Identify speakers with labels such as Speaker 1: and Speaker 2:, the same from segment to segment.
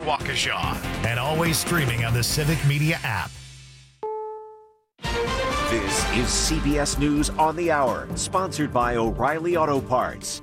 Speaker 1: Waukesha, and always streaming on the Civic Media app.
Speaker 2: This is CBS News on the Hour, sponsored by O'Reilly Auto Parts.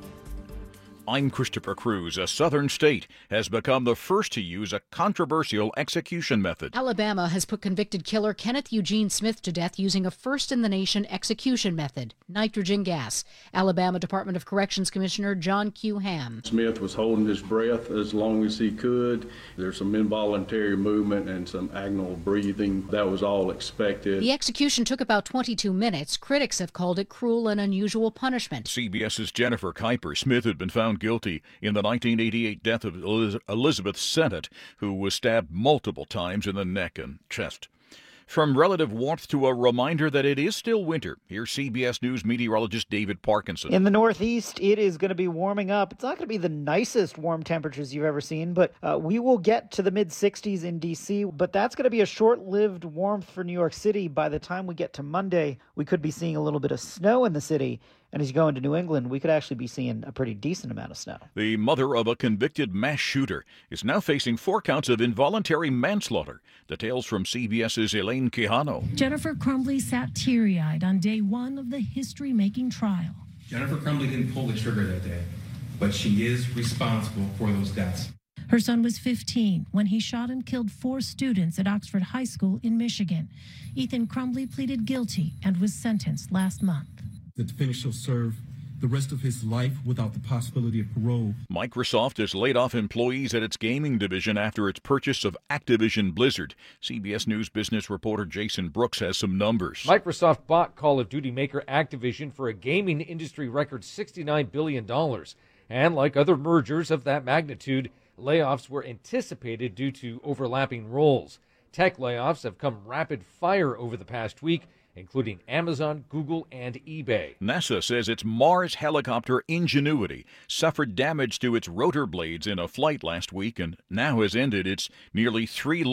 Speaker 3: I'm Christopher Cruz. A southern state has become the first to use a controversial execution method.
Speaker 4: Alabama has put convicted killer Kenneth Eugene Smith to death using a first-in-the-nation execution method, nitrogen gas. Alabama Department of Corrections Commissioner John Q. Ham.
Speaker 5: Smith was holding his breath as long as he could. There's some involuntary movement and some agonal breathing. That was all expected.
Speaker 4: The execution took about 22 minutes. Critics have called it cruel and unusual punishment.
Speaker 3: CBS's Jennifer Kuiper. Smith had been found guilty in the 1988 death of Elizabeth Sennett, who was stabbed multiple times in the neck and chest. From relative warmth to a reminder that it is still winter, here's CBS News meteorologist David Parkinson.
Speaker 6: In the Northeast, it is going to be warming up. It's not going to be the nicest warm temperatures you've ever seen, but we will get to the mid-60s in D.C., but that's going to be a short-lived warmth for New York City. By the time we get to Monday, we could be seeing a little bit of snow in the city. And as you go into New England, we could actually be seeing a pretty decent amount of snow.
Speaker 3: The mother of a convicted mass shooter is now facing 4 counts of involuntary manslaughter. Details from CBS's Elaine Quijano.
Speaker 7: Jennifer Crumbley sat teary-eyed on day one of the history-making trial.
Speaker 8: Jennifer Crumbley didn't pull the trigger that day, but she is responsible for those deaths.
Speaker 7: Her son was 15 when he shot and killed 4 students at Oxford High School in Michigan. Ethan Crumbley pleaded guilty and was sentenced last month.
Speaker 9: The defendant shall serve the rest of his life without the possibility of parole.
Speaker 3: Microsoft has laid off employees at its gaming division after its purchase of Activision Blizzard. CBS News business reporter Jason Brooks has some numbers.
Speaker 10: Microsoft bought Call of Duty maker Activision for a gaming industry record $69 billion. And like other mergers of that magnitude, layoffs were anticipated due to overlapping roles. Tech layoffs have come rapid fire over the past week, including Amazon, Google, and eBay.
Speaker 3: NASA says its Mars helicopter Ingenuity suffered damage to its rotor blades in a flight last week and now has ended its nearly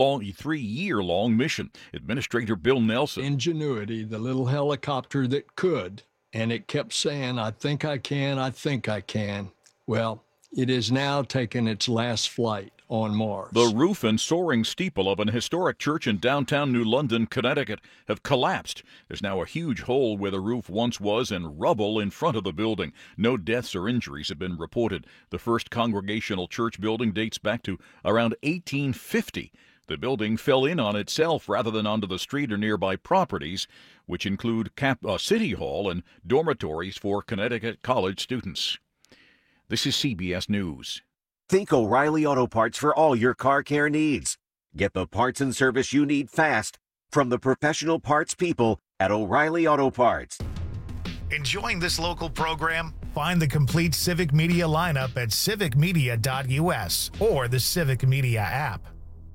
Speaker 3: 3-year-long mission. Administrator Bill Nelson.
Speaker 11: Ingenuity, the little helicopter that could, and it kept saying, I think I can, I think I can. Well, it is now taken its last flight on Mars.
Speaker 3: The roof and soaring steeple of an historic church in downtown New London, Connecticut, have collapsed. There's now a huge hole where the roof once was and rubble in front of the building. No deaths or injuries have been reported. The first Congregational church building dates back to around 1850. The building fell in on itself rather than onto the street or nearby properties, which include City Hall and dormitories for Connecticut college students. This is CBS News.
Speaker 2: Think O'Reilly Auto Parts for all your car care needs. Get the parts and service you need fast from the professional parts people at O'Reilly Auto Parts.
Speaker 1: Enjoying this local program? Find the complete Civic Media lineup at civicmedia.us or the Civic Media app.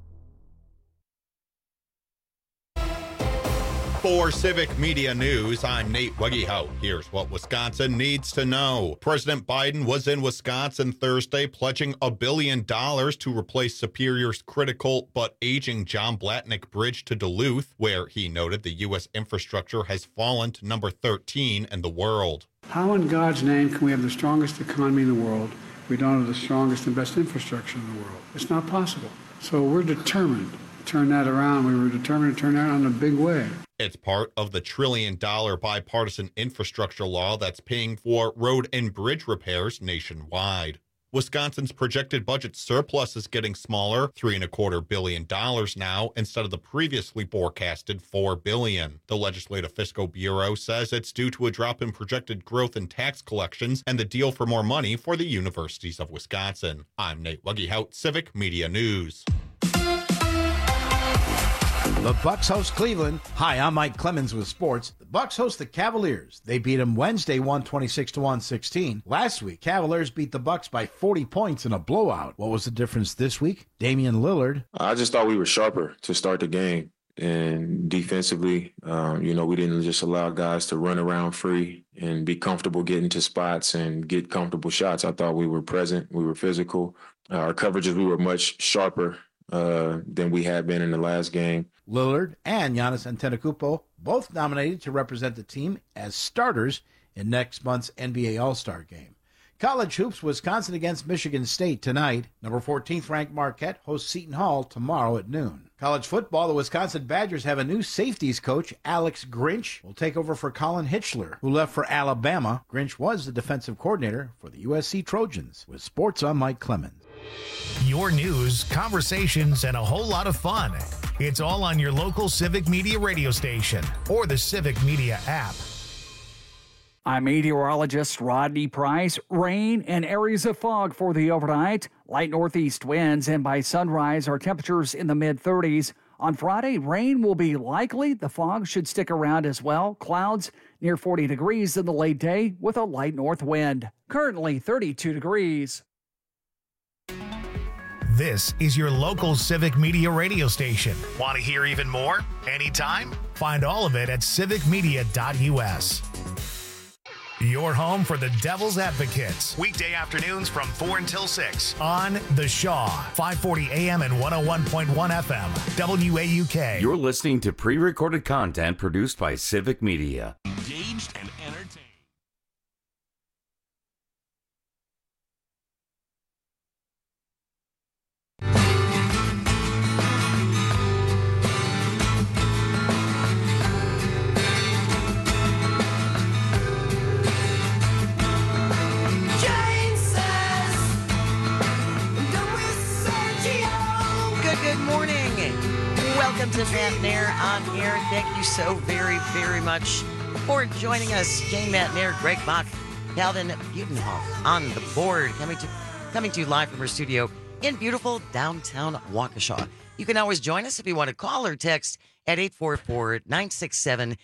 Speaker 12: For Civic Media News, I'm Nate Weggehout. Here's what Wisconsin needs to know. President Biden was in Wisconsin Thursday pledging $1 billion to replace Superior's critical but aging John Blatnick Bridge to Duluth, where he noted the U.S. infrastructure has fallen to number 13 in the world.
Speaker 13: How in God's name can we have the strongest economy in the world if we don't have the strongest and best infrastructure in the world? It's not possible. So we're determined to turn that around. We were determined to turn that around in a big way.
Speaker 12: It's part of the $1 trillion bipartisan infrastructure law that's paying for road and bridge repairs nationwide. Wisconsin's projected budget surplus is getting smaller, $3.25 billion now, instead of the previously forecasted $4 billion. The Legislative Fiscal Bureau says it's due to a drop in projected growth in tax collections and the deal for more money for the universities of Wisconsin. I'm Nate Weggehout, Civic Media News.
Speaker 14: The Bucks host Cleveland. Hi, I'm Mike Clemens with sports. The Bucks host the Cavaliers. They beat them Wednesday 126-116. Last week, Cavaliers beat the Bucks by 40 points in a blowout. What was the difference this week? Damian Lillard.
Speaker 15: I just thought we were sharper to start the game. And defensively, we didn't just allow guys to run around free and be comfortable getting to spots and get comfortable shots. I thought we were present. We were physical. Our coverages, we were much sharper than we had been in the last game.
Speaker 14: Lillard and Giannis Antetokounmpo both nominated to represent the team as starters in next month's NBA All-Star game. College hoops, Wisconsin against Michigan State tonight. Number 14th ranked Marquette hosts Seton Hall tomorrow at noon. College football, the Wisconsin Badgers have a new safeties coach. Alex Grinch will take over for Colin Hitchler, who left for Alabama. Grinch was the defensive coordinator for the USC Trojans. With sports, I'm Mike Clemens.
Speaker 1: Your news, conversations, and a whole lot of fun. It's all on your local Civic Media radio station or the Civic Media app.
Speaker 16: I'm meteorologist Rodney Price. Rain and areas of fog for the overnight. Light northeast winds, and by sunrise, our temperatures in the mid-30s. On Friday, rain will be likely. The fog should stick around as well. Clouds near 40 degrees in the late day with a light north wind. Currently 32 degrees.
Speaker 1: This is your local Civic Media radio station. Want to hear even more? Anytime? Find all of it at civicmedia.us. Your home for the Devil's Advocates. Weekday afternoons from 4 until 6 on The Shaw, 540 AM and 101.1 FM, WAUK.
Speaker 17: You're listening to pre-recorded content produced by Civic Media.
Speaker 18: Engaged and entertained.
Speaker 19: Welcome to Matt Nair on air. Thank you so very, very much for joining us. Jane Matt Nair, Greg Bach, Calvin Butenhoff on the board, coming to you live from our studio in beautiful downtown Waukesha. You can always join us if you want to call or text at 844-967-2789,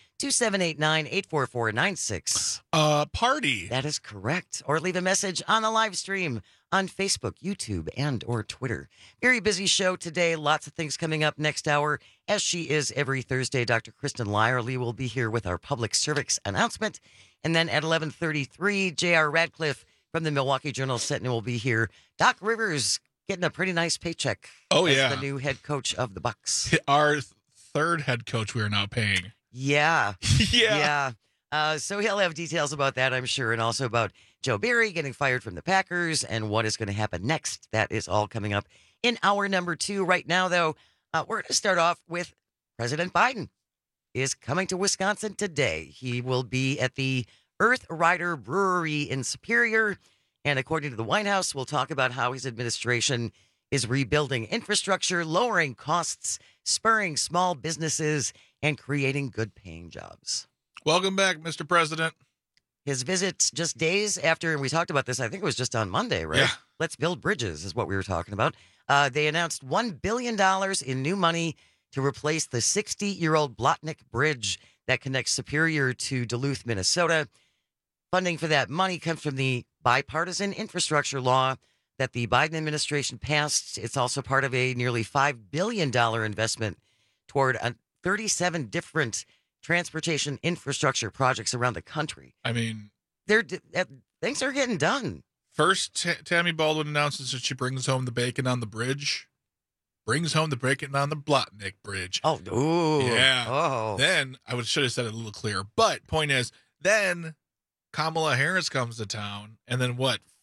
Speaker 19: 844-96.
Speaker 18: Party.
Speaker 19: That is correct. Or leave a message on the live stream on Facebook, YouTube, and or Twitter. Very busy show today. Lots of things coming up next hour. As she is every Thursday, Dr. Kristen Lyerly will be here with our public service announcement. And then at 11:33, J.R. Radcliffe from the Milwaukee Journal-Sentinel will be here. Doc Rivers getting a pretty nice paycheck.
Speaker 18: Oh,
Speaker 19: as
Speaker 18: yeah.
Speaker 19: the new head coach of the Bucks.
Speaker 18: Our third head coach we are now paying.
Speaker 19: Yeah.
Speaker 18: Yeah.
Speaker 19: So he'll have details about that, I'm sure, and also about Joe Barry getting fired from the Packers and what is going to happen next. That is all coming up in hour number 2. Right now, though, we're going to start off with President Biden is coming to Wisconsin today. He will be at the Earth Rider Brewery in Superior. And according to the White House, we'll talk about how his administration is rebuilding infrastructure, lowering costs, spurring small businesses, and creating good-paying jobs.
Speaker 18: Welcome back, Mr. President.
Speaker 19: His visit just days after, and we talked about this, I think it was just on Monday, right?
Speaker 18: Yeah.
Speaker 19: Let's build bridges is what we were talking about. They announced $1 billion in new money to replace the 60-year-old Blotnick Bridge that connects Superior to Duluth, Minnesota. Funding for that money comes from the bipartisan infrastructure law that the Biden administration passed. It's also part of a nearly $5 billion investment toward 37 different transportation infrastructure projects around the country.
Speaker 18: I mean,
Speaker 19: things are getting done.
Speaker 18: First, Tammy Baldwin announces that she brings home the bacon on the bridge. Brings home the bacon on the Blotnick Bridge.
Speaker 19: Oh, ooh.
Speaker 18: Yeah.
Speaker 19: Oh.
Speaker 18: Then, should have said it a little clearer. But, point is, then Kamala Harris comes to town. And then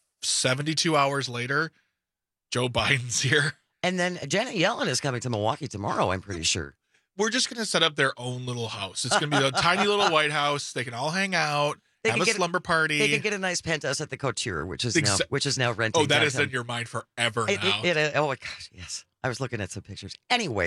Speaker 18: 72 hours later, Joe Biden's here.
Speaker 19: And then Janet Yellen is coming to Milwaukee tomorrow, I'm pretty sure.
Speaker 18: We're just going to set up their own little house. It's going to be a tiny little White House. They can all hang out, have a slumber party.
Speaker 19: They can get a nice penthouse at the Couture, which is now renting.
Speaker 18: Oh, that
Speaker 19: downtown.
Speaker 18: is in your mind forever now.
Speaker 19: Oh my gosh, yes. I was looking at some pictures. Anyway,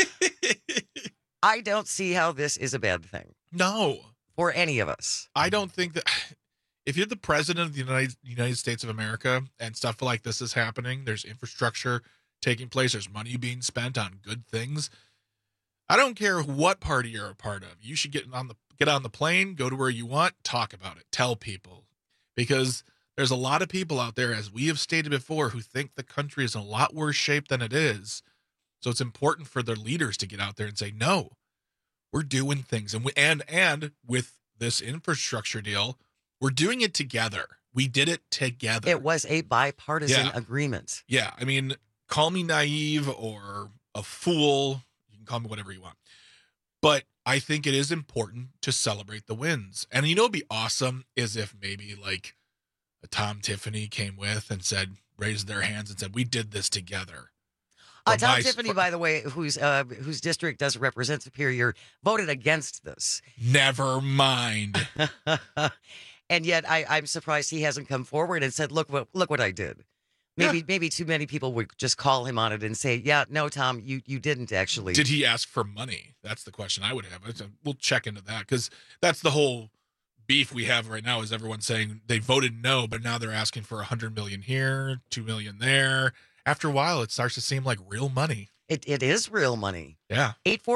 Speaker 19: I don't see how this is a bad thing.
Speaker 18: No.
Speaker 19: For any of us.
Speaker 18: I don't think that if you're the president of the United States of America and stuff like this is happening, there's infrastructure taking place, there's money being spent on good things. I don't care what party you're a part of. You should get on the plane, go to where you want, talk about it, tell people. Because there's a lot of people out there, as we have stated before, who think the country is in a lot worse shape than it is. So it's important for their leaders to get out there and say, no, we're doing things. And with this infrastructure deal, we're doing it together. We did it together.
Speaker 19: It was a bipartisan agreement.
Speaker 18: Yeah. I mean, call me naive or a fool. Call me whatever you want. But I think it is important to celebrate the wins. And it'd be awesome is if maybe Tom Tiffany came with and raised their hands and said, we did this together.
Speaker 19: Tom Tiffany, by the way, whose district does represent Superior, voted against this.
Speaker 18: Never mind.
Speaker 19: And yet I'm surprised he hasn't come forward and said, look what I did. Maybe too many people would just call him on it and say, yeah, no, Tom, you didn't actually.
Speaker 18: Did he ask for money? That's the question I would have. We'll check into that, because that's the whole beef we have right now, is everyone saying they voted no, but now they're asking for $100 million here, $2 million there. After a while, it starts to seem like real money.
Speaker 19: It is real money.
Speaker 18: Yeah.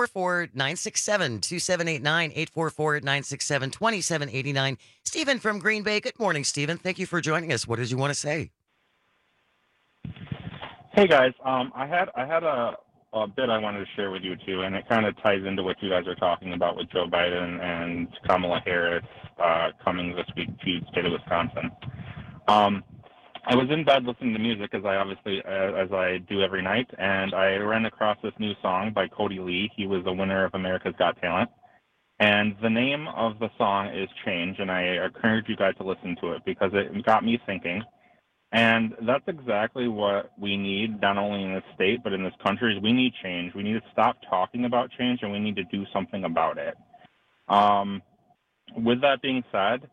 Speaker 19: 844-967-2789, 844-967-2789. Stephen from Green Bay. Good morning, Stephen. Thank you for joining us. What did you want to say?
Speaker 20: Hey guys, I had a bit I wanted to share with you too, and it kind of ties into what you guys are talking about with Joe Biden and Kamala Harris coming this week to the state of Wisconsin. I was in bed listening to music, as I do every night, and I ran across this new song by Cody Lee. He was the winner of America's Got Talent, and the name of the song is Change, and I encourage you guys to listen to it because it got me thinking. And that's exactly what we need, not only in this state, but in this country, is we need change. We need to stop talking about change, and we need to do something about it. With that being said,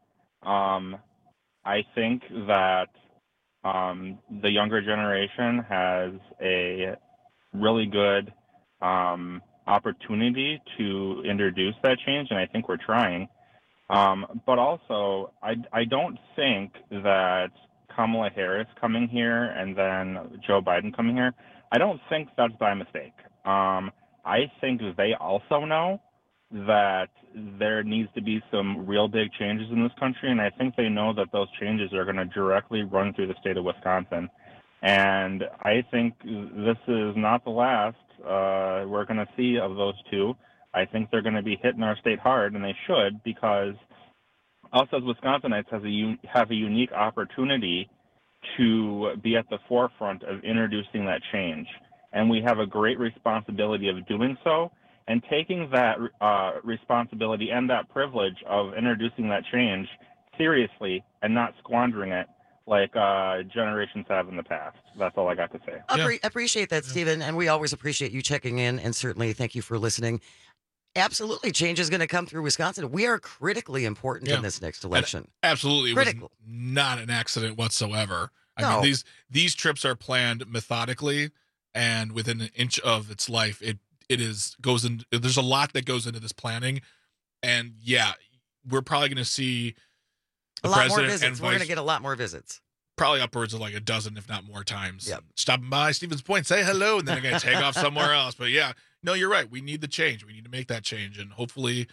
Speaker 20: I think that the younger generation has a really good opportunity to introduce that change, and I think we're trying. But also, I don't think that Kamala Harris coming here and then Joe Biden coming here, I don't think that's by mistake. I think they also know that there needs to be some real big changes in this country, and I think they know that those changes are going to directly run through the state of Wisconsin. And I think this is not the last we're going to see of those two. I think they're going to be hitting our state hard, and they should, because us as Wisconsinites have a unique opportunity to be at the forefront of introducing that change. And we have a great responsibility of doing so, and taking that responsibility and that privilege of introducing that change seriously and not squandering it like generations have in the past. That's all I got to say.
Speaker 19: Appreciate that, Stephen, and we always appreciate you checking in, and certainly thank you for listening. Absolutely, change is going to come through Wisconsin. We are critically important in this next election.
Speaker 18: And absolutely, it
Speaker 19: critical.
Speaker 18: Was not an accident whatsoever.
Speaker 19: No.
Speaker 18: I mean, these trips are planned methodically, and within an inch of its life, goes in. There's a lot that goes into this planning, and yeah, we're probably going to see
Speaker 19: a lot more visits. We're going to get a lot more visits.
Speaker 18: Probably upwards of like a dozen, if not more times. Yep. Stopping by Stevens Point, say hello, and then they're going to take off somewhere else. But yeah, no, you're right. We need the change. We need to make that change. And hopefully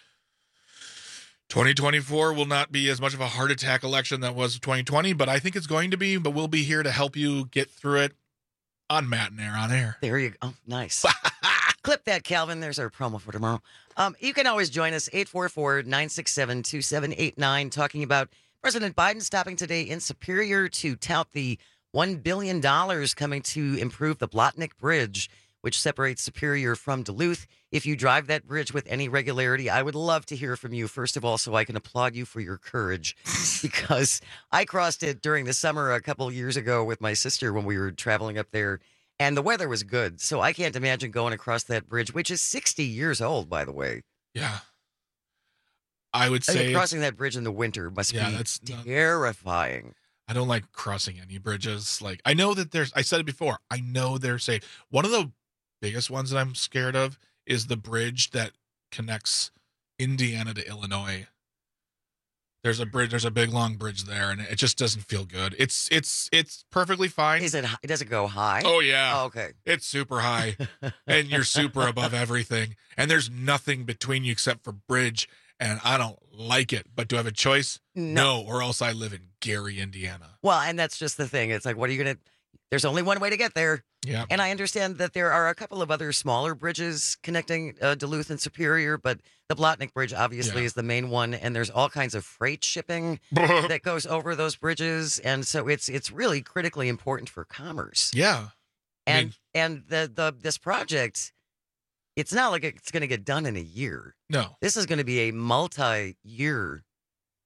Speaker 18: 2024 will not be as much of a heart attack election that was 2020, but I think it's going to be. But we'll be here to help you get through it on Matt and Air on Air.
Speaker 19: There you go. Oh, nice. Clip that, Calvin. There's our promo for tomorrow. You can always join us, 844-967-2789, talking about President Biden stopping today in Superior to tout the $1 billion coming to improve the Blotnick Bridge, which separates Superior from Duluth. If you drive that bridge with any regularity, I would love to hear from you, first of all, so I can applaud you for your courage, because I crossed it during the summer a couple years ago with my sister when we were traveling up there, and the weather was good. So I can't imagine going across that bridge, which is 60 years old, by the way.
Speaker 18: Yeah. I would say
Speaker 19: crossing that bridge in the winter must be terrifying.
Speaker 18: I don't like crossing any bridges. Like, I know that I said it before, I know they're safe. One of the biggest ones that I'm scared of is the bridge that connects Indiana to Illinois. There's a big long bridge there, and it just doesn't feel good. It's perfectly fine.
Speaker 19: Does it go high?
Speaker 18: Oh yeah.
Speaker 19: Oh, okay.
Speaker 18: It's super high, and you're super above everything, and there's nothing between you except for bridge. And I don't like it, but do I have a choice? No, or else I live in Gary, Indiana.
Speaker 19: Well, and that's just the thing. It's like, what are you going to, there's only one way to get there.
Speaker 18: Yeah.
Speaker 19: And I understand that there are a couple of other smaller bridges connecting Duluth and Superior, but the Blotnick Bridge obviously is the main one. And there's all kinds of freight shipping that goes over those bridges. And so it's really critically important for commerce.
Speaker 18: Yeah.
Speaker 19: And this project, it's not like it's going to get done in a year.
Speaker 18: No.
Speaker 19: This is going to be a multi-year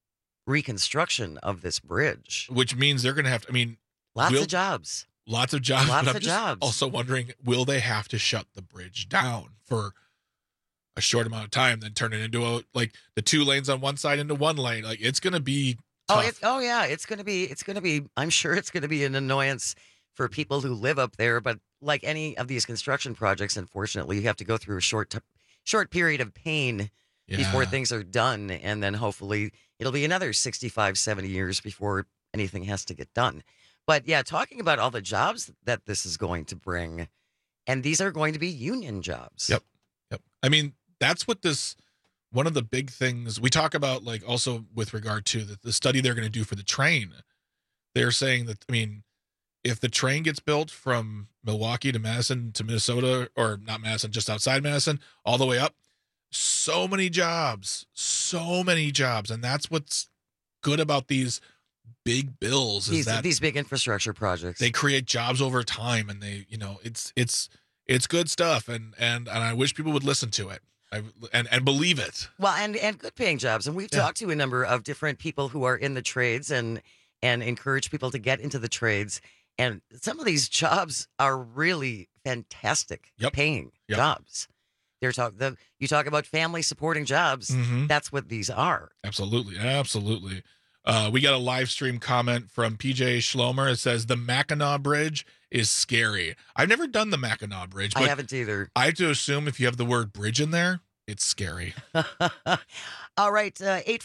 Speaker 19: reconstruction of this bridge.
Speaker 18: Which means they're going to have to, I mean,
Speaker 19: lots of jobs.
Speaker 18: Lots of jobs.
Speaker 19: Lots
Speaker 18: but
Speaker 19: of
Speaker 18: I'm just
Speaker 19: jobs.
Speaker 18: Also wondering, will they have to shut the bridge down for a short amount of time, then turn it into the 2 lanes on one side into 1 lane? Like, it's going to be tough.
Speaker 19: It's going to be, I'm sure it's going to be an annoyance for people who live up there. But like any of these construction projects, unfortunately, you have to go through a short period of pain before things are done. And then hopefully it'll be another 65, 70 years before anything has to get done. But yeah, talking about all the jobs that this is going to bring, and these are going to be union jobs.
Speaker 18: Yep. I mean, that's what one of the big things we talk about, like also with regard to the study they're going to do for the train. They're saying that, I mean, if the train gets built from Milwaukee to Madison to Minnesota, or not Madison, just outside Madison, all the way up, so many jobs. And that's what's good about these big bills, is that
Speaker 19: these big infrastructure projects,
Speaker 18: they create jobs over time, and they, it's good stuff. And I wish people would listen to it and believe it.
Speaker 19: Well, and good paying jobs. And we've talked to a number of different people who are in the trades and encourage people to get into the trades. And some of these jobs are really fantastic paying jobs. You talk about family supporting jobs.
Speaker 18: Mm-hmm.
Speaker 19: That's what these are.
Speaker 18: Absolutely. We got a live stream comment from PJ Schlomer. It says the Mackinac Bridge is scary. I've never done the Mackinac Bridge, but
Speaker 19: I haven't either.
Speaker 18: I have to assume if you have the word bridge in there, it's scary.
Speaker 19: All right.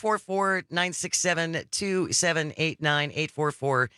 Speaker 19: 844-967-2789,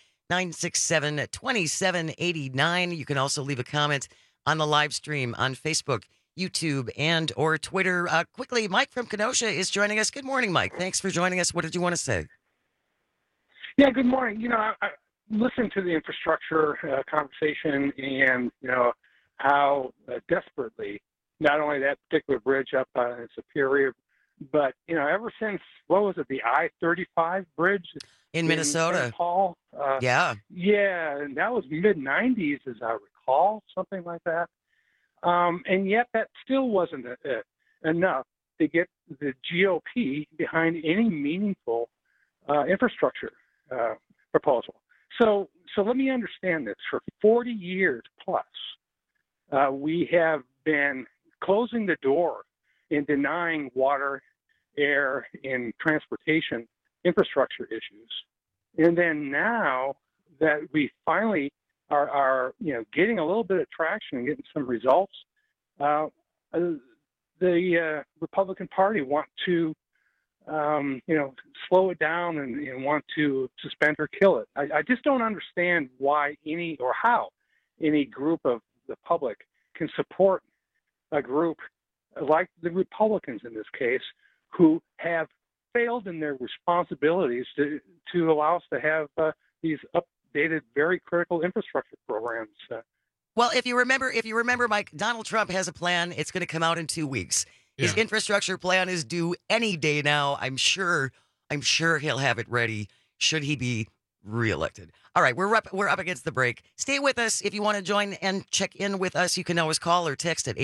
Speaker 19: 844-967-2789. You can also leave a comment on the live stream on Facebook, YouTube, and or Twitter. Quickly, Mike from Kenosha is joining us. Good morning, Mike. Thanks for joining us. What did you want to say?
Speaker 21: Yeah, good morning. I listened to the infrastructure conversation, and how desperately not only that particular bridge up in Superior, but ever since, what was it, the I-35 bridge
Speaker 19: in Minnesota,
Speaker 21: St. Paul? Yeah, and that was mid-'90s, as I recall, something like that. And yet that still wasn't enough to get the GOP behind any meaningful infrastructure proposal. So let me understand this. For 40 years plus, we have been closing the door and denying water, air, and transportation infrastructure issues. And then now that we finally are getting a little bit of traction and getting some results, the Republican Party want to slow it down and want to suspend or kill it. I just don't understand why how any group of the public can support a group like the Republicans in this case, who have failed in their responsibilities to allow us to have these updated, very critical infrastructure programs.
Speaker 19: Well, if you remember, Mike, Donald Trump has a plan. It's going to come out in 2 weeks. His infrastructure plan is due any day now. I'm sure he'll have it ready should he be reelected. All right, we're up against the break. Stay with us. If you want to join and check in with us, you can always call or text at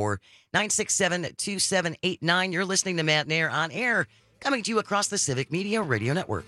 Speaker 19: 844-967-2789. You're listening to Matt and Air on air, coming to you across the Civic Media Radio Network.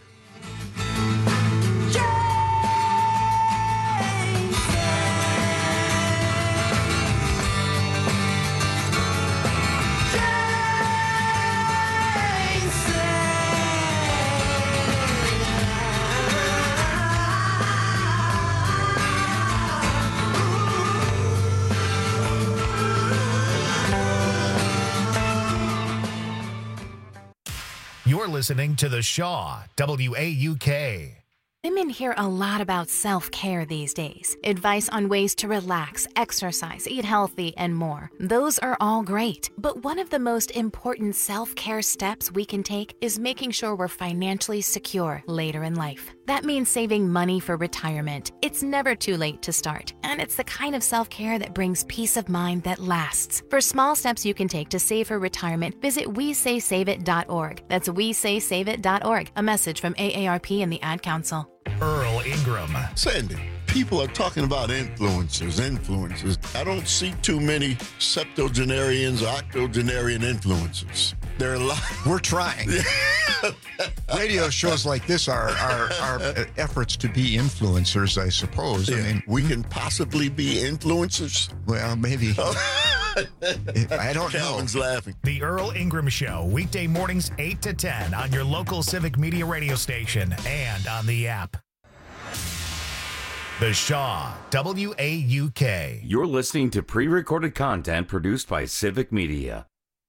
Speaker 1: You're listening to The Shaw, WAUK.
Speaker 22: Women hear a lot about self-care these days. Advice on ways to relax, exercise, eat healthy, and more. Those are all great. But one of the most important self-care steps we can take is making sure we're financially secure later in life. That means saving money for retirement. It's never too late to start, and it's the kind of self-care that brings peace of mind that lasts. For small steps you can take to save for retirement, visit WeSaySaveIt.org. That's WeSaySaveIt.org. A message from AARP and the Ad Council.
Speaker 1: Earl Ingram.
Speaker 23: Sandy, people are talking about influencers. I don't see too many septuagenarians or octogenarian influencers. There are a lot. We're trying. Radio shows like this are efforts to be influencers, I suppose. Yeah. I mean, we can possibly be influencers. Well, maybe. I don't know. Calvin's laughing.
Speaker 1: The Earl Ingram Show, weekday mornings 8 to 10 on your local Civic Media radio station and on the app. The Shaw, WAUK.
Speaker 17: You're listening to pre-recorded content produced by Civic Media.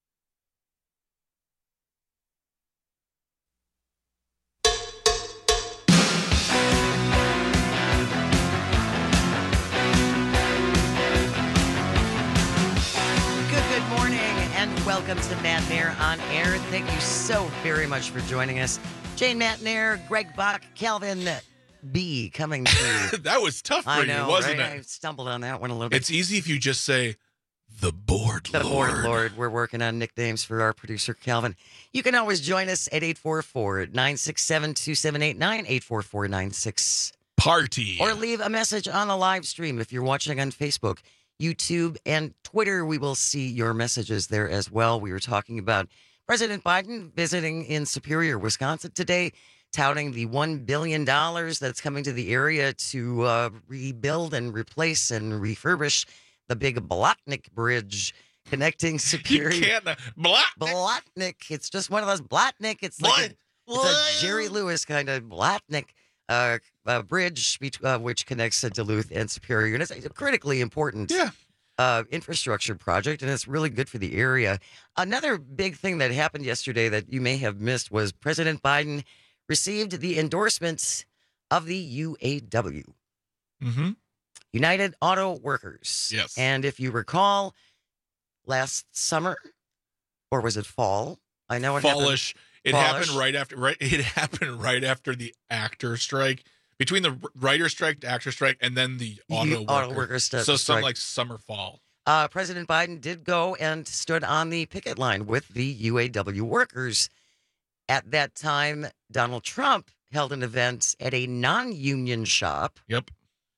Speaker 19: Good morning and welcome to Matt Nair on Air. Thank you so very much for joining us. Jane Matt Nair, Greg Bach, Calvin B coming to you.
Speaker 18: That was tough for you, wasn't it?
Speaker 19: I stumbled on that one a little bit.
Speaker 18: It's easy if you just say, the Board Lord.
Speaker 19: The Board Lord. We're working on nicknames for our producer, Calvin. You can always join us at 844-967-2789, 844-96
Speaker 18: Party.
Speaker 19: Or leave a message on the live stream if you're watching on Facebook, YouTube, and Twitter. We will see your messages there as well. We were talking about President Biden visiting in Superior, Wisconsin today, touting the $1 billion that's coming to the area to rebuild and replace and refurbish the big Blatnik Bridge connecting Superior.
Speaker 18: You can't.
Speaker 19: Blatnik. It's just one of those Blatnik. It's like it's a Jerry Lewis kind of Blatnik bridge which connects Duluth and Superior. And it's a critically important infrastructure project, and it's really good for the area. Another big thing that happened yesterday that you may have missed was President Biden received the endorsements of the UAW.
Speaker 18: Mm-hmm.
Speaker 19: United Auto Workers.
Speaker 18: Yes.
Speaker 19: And if you recall, last summer, or was it fall? I know it
Speaker 18: Fallish.
Speaker 19: happened.
Speaker 18: It happened right after the actor strike. Between the writer strike, the actor strike, and then the auto worker
Speaker 19: strike.
Speaker 18: So something like summer, fall.
Speaker 19: President Biden did go and stood on the picket line with the UAW workers. At that time, Donald Trump held an event at a non-union shop.
Speaker 18: Yep.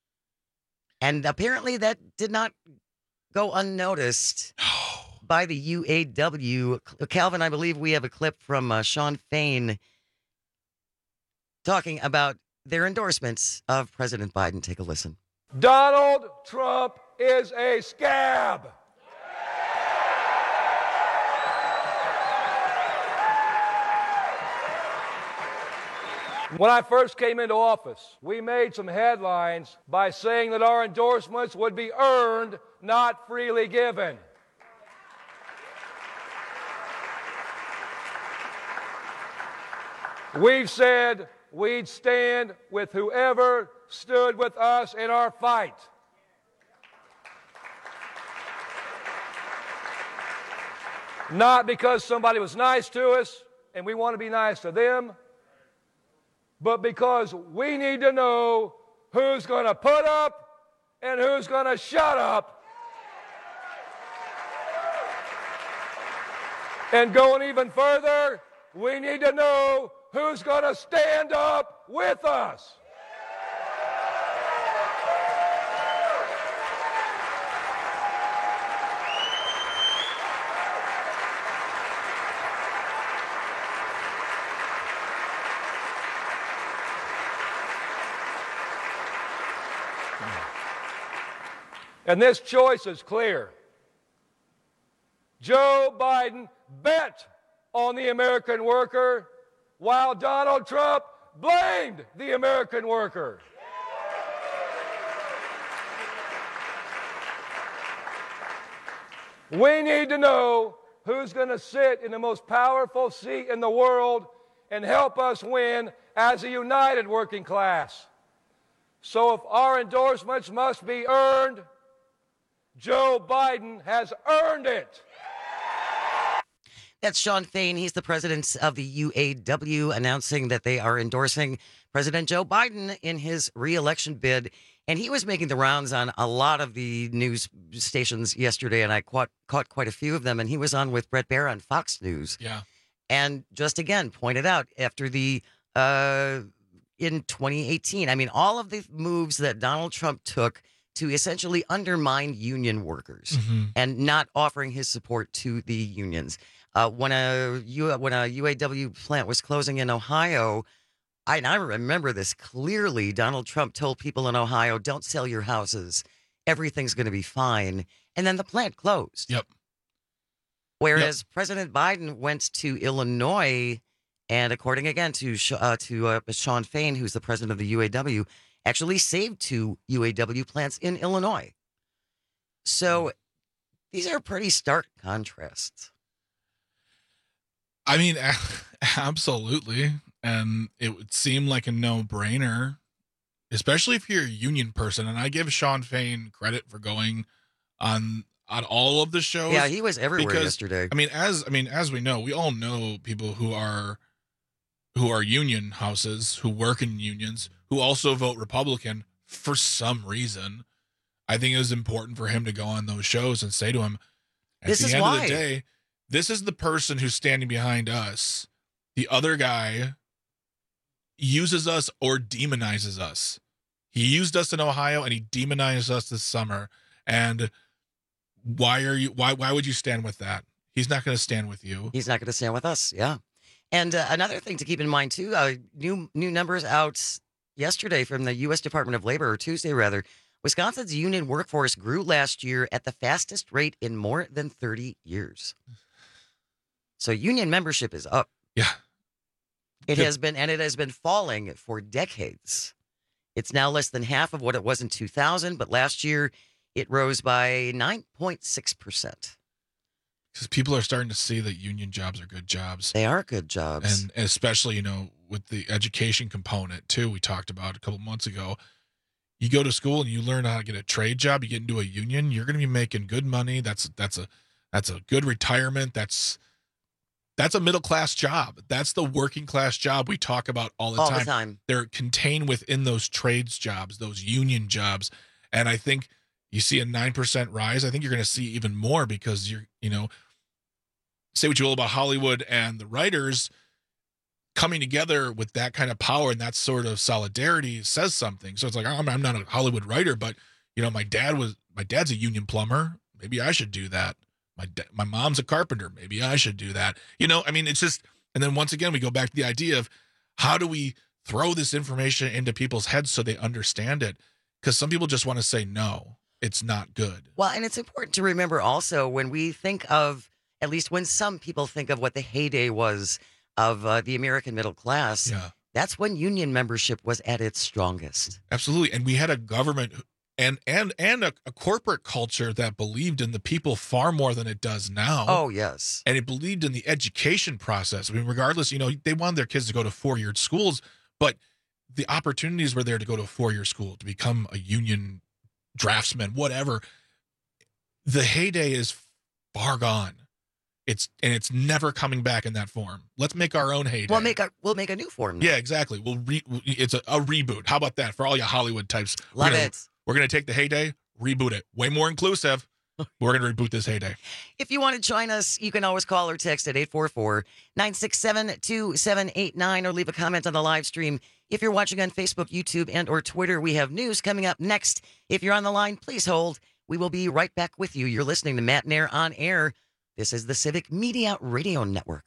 Speaker 19: And apparently that did not go unnoticed by the UAW. Calvin, I believe we have a clip from Sean Fain talking about their endorsements of President Biden. Take a listen.
Speaker 4: Donald Trump is a scab. When I first came into office, we made some headlines by saying that our endorsements would be earned, not freely given. We've said we'd stand with whoever stood with us in our fight. Not because somebody was nice to us and we want to be nice to them, but because we need to know who's going to put up and who's going to shut up. And going even further, we need to know who's going to stand up with us. And this choice is clear. Joe Biden bet on the American worker, while Donald Trump blamed the American worker. We need to know who's going to sit in the most powerful seat in the world and help us win as a united working class. So if our endorsements must be earned, Joe Biden has earned it.
Speaker 19: That's Sean Fain. He's the president of the UAW, announcing that they are endorsing President Joe Biden in his re-election bid. And he was making the rounds on a lot of the news stations yesterday, and I caught quite a few of them. And he was on with Bret Baier on Fox News.
Speaker 18: Yeah.
Speaker 19: And just again pointed out after the in 2018, I mean, all of the moves that Donald Trump took to essentially undermine union workers and not offering his support to the unions. When a UAW plant was closing in Ohio, I remember this clearly. Donald Trump told people in Ohio, don't sell your houses. Everything's going to be fine. And then the plant closed.
Speaker 18: Yep.
Speaker 19: Whereas President Biden went to Illinois, and according again to Sean Fain, who's the president of the UAW, actually saved 2 UAW plants in Illinois. So these are pretty stark contrasts.
Speaker 18: I mean, absolutely. And it would seem like a no-brainer, especially if you're a union person. And I give Sean Fain credit for going on all of the shows.
Speaker 19: Yeah, he was everywhere yesterday.
Speaker 18: I mean, as we know, we all know people who are union houses, who work in unions, who also vote Republican for some reason. I think it was important for him to go on those shows and say to him, at the end of the day, this is the person who's standing behind us. The other guy uses us or demonizes us. He used us in Ohio and he demonized us this summer. And why would you stand with that? He's not going to stand with you.
Speaker 19: He's not going to stand with us. Yeah. And another thing to keep in mind too, new numbers out yesterday from the U.S. Department of Labor, or Tuesday rather. Wisconsin's union workforce grew last year at the fastest rate in more than 30 years. So union membership is up.
Speaker 18: Yeah.
Speaker 19: It has been falling for decades. It's now less than half of what it was in 2000, but last year it rose by 9.6%.
Speaker 18: Because people are starting to see that union jobs are good jobs.
Speaker 19: They are good jobs.
Speaker 18: And especially, with the education component too, we talked about a couple months ago. You go to school and you learn how to get a trade job, you get into a union, you're going to be making good money. That's a good retirement. That's a middle-class job. That's the working-class job we talk about all the time. They're contained within those trades jobs, those union jobs. And I think you see a 9% rise. I think you're going to see even more because say what you will about Hollywood and the writers coming together with that kind of power and that sort of solidarity says something. So it's like, I'm not a Hollywood writer, but my dad's a union plumber. Maybe I should do that. My mom's a carpenter. Maybe I should do that. It's just, and then once again, we go back to the idea of how do we throw this information into people's heads so they understand it? Because some people just want to say, no, it's not good.
Speaker 19: Well, and it's important to remember also when we think of, at least when some people think of what the heyday was of the American middle class, that's when union membership was at its strongest.
Speaker 18: Absolutely. And we had a government and a corporate culture that believed in the people far more than it does now.
Speaker 19: Oh, yes.
Speaker 18: And it believed in the education process. I mean, regardless, they wanted their kids to go to 4-year schools, but the opportunities were there to go to a 4-year school, to become a union draftsman, whatever. The heyday is far gone. It's never coming back in that form. Let's make our own heyday.
Speaker 19: We'll make a new form now.
Speaker 18: Yeah, exactly. It's a reboot. How about that for all you Hollywood types?
Speaker 19: Love it.
Speaker 18: We're going to take the heyday, reboot it. Way more inclusive. We're going to reboot this heyday.
Speaker 19: If you want to join us, you can always call or text at 844-967-2789 or leave a comment on the live stream. If you're watching on Facebook, YouTube, and or Twitter, we have news coming up next. If you're on the line, please hold. We will be right back with you. You're listening to Matt Nair on Air. This is the Civic Media Radio Network.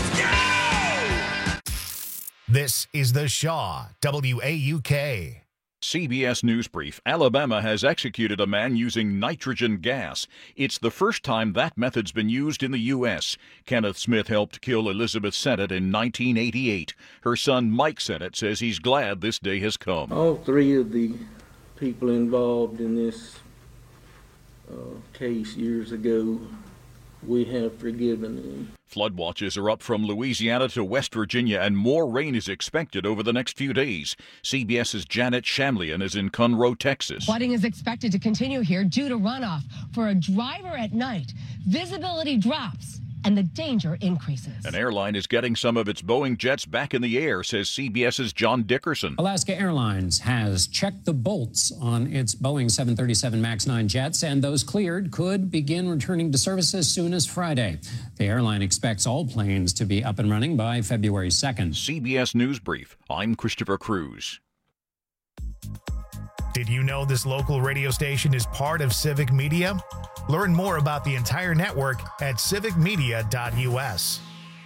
Speaker 1: This is the Shaw WAUK.
Speaker 3: CBS News Brief. Alabama has executed a man using nitrogen gas. It's the first time that method's been used in the U.S. Kenneth Smith helped kill Elizabeth Sennett in 1988. Her son, Mike Sennett, says he's glad this day has come.
Speaker 5: All three of the people involved in this case years ago, we have forgiven them.
Speaker 3: Flood watches are up from Louisiana to West Virginia, and more rain is expected over the next few days. CBS's Janet Shamlian is in Conroe, Texas.
Speaker 6: Flooding is expected to continue here due to runoff. For a driver at night, visibility drops and the danger increases.
Speaker 3: An airline is getting some of its Boeing jets back in the air, says CBS's John Dickerson.
Speaker 8: Alaska Airlines has checked the bolts on its Boeing 737 MAX 9 jets, and those cleared could begin returning to service as soon as Friday. The airline expects all planes to be up and running by February 2nd.
Speaker 3: CBS News Brief. I'm Christopher Cruz.
Speaker 1: Did you know this local radio station is part of Civic Media? Learn more about the entire network at civicmedia.us.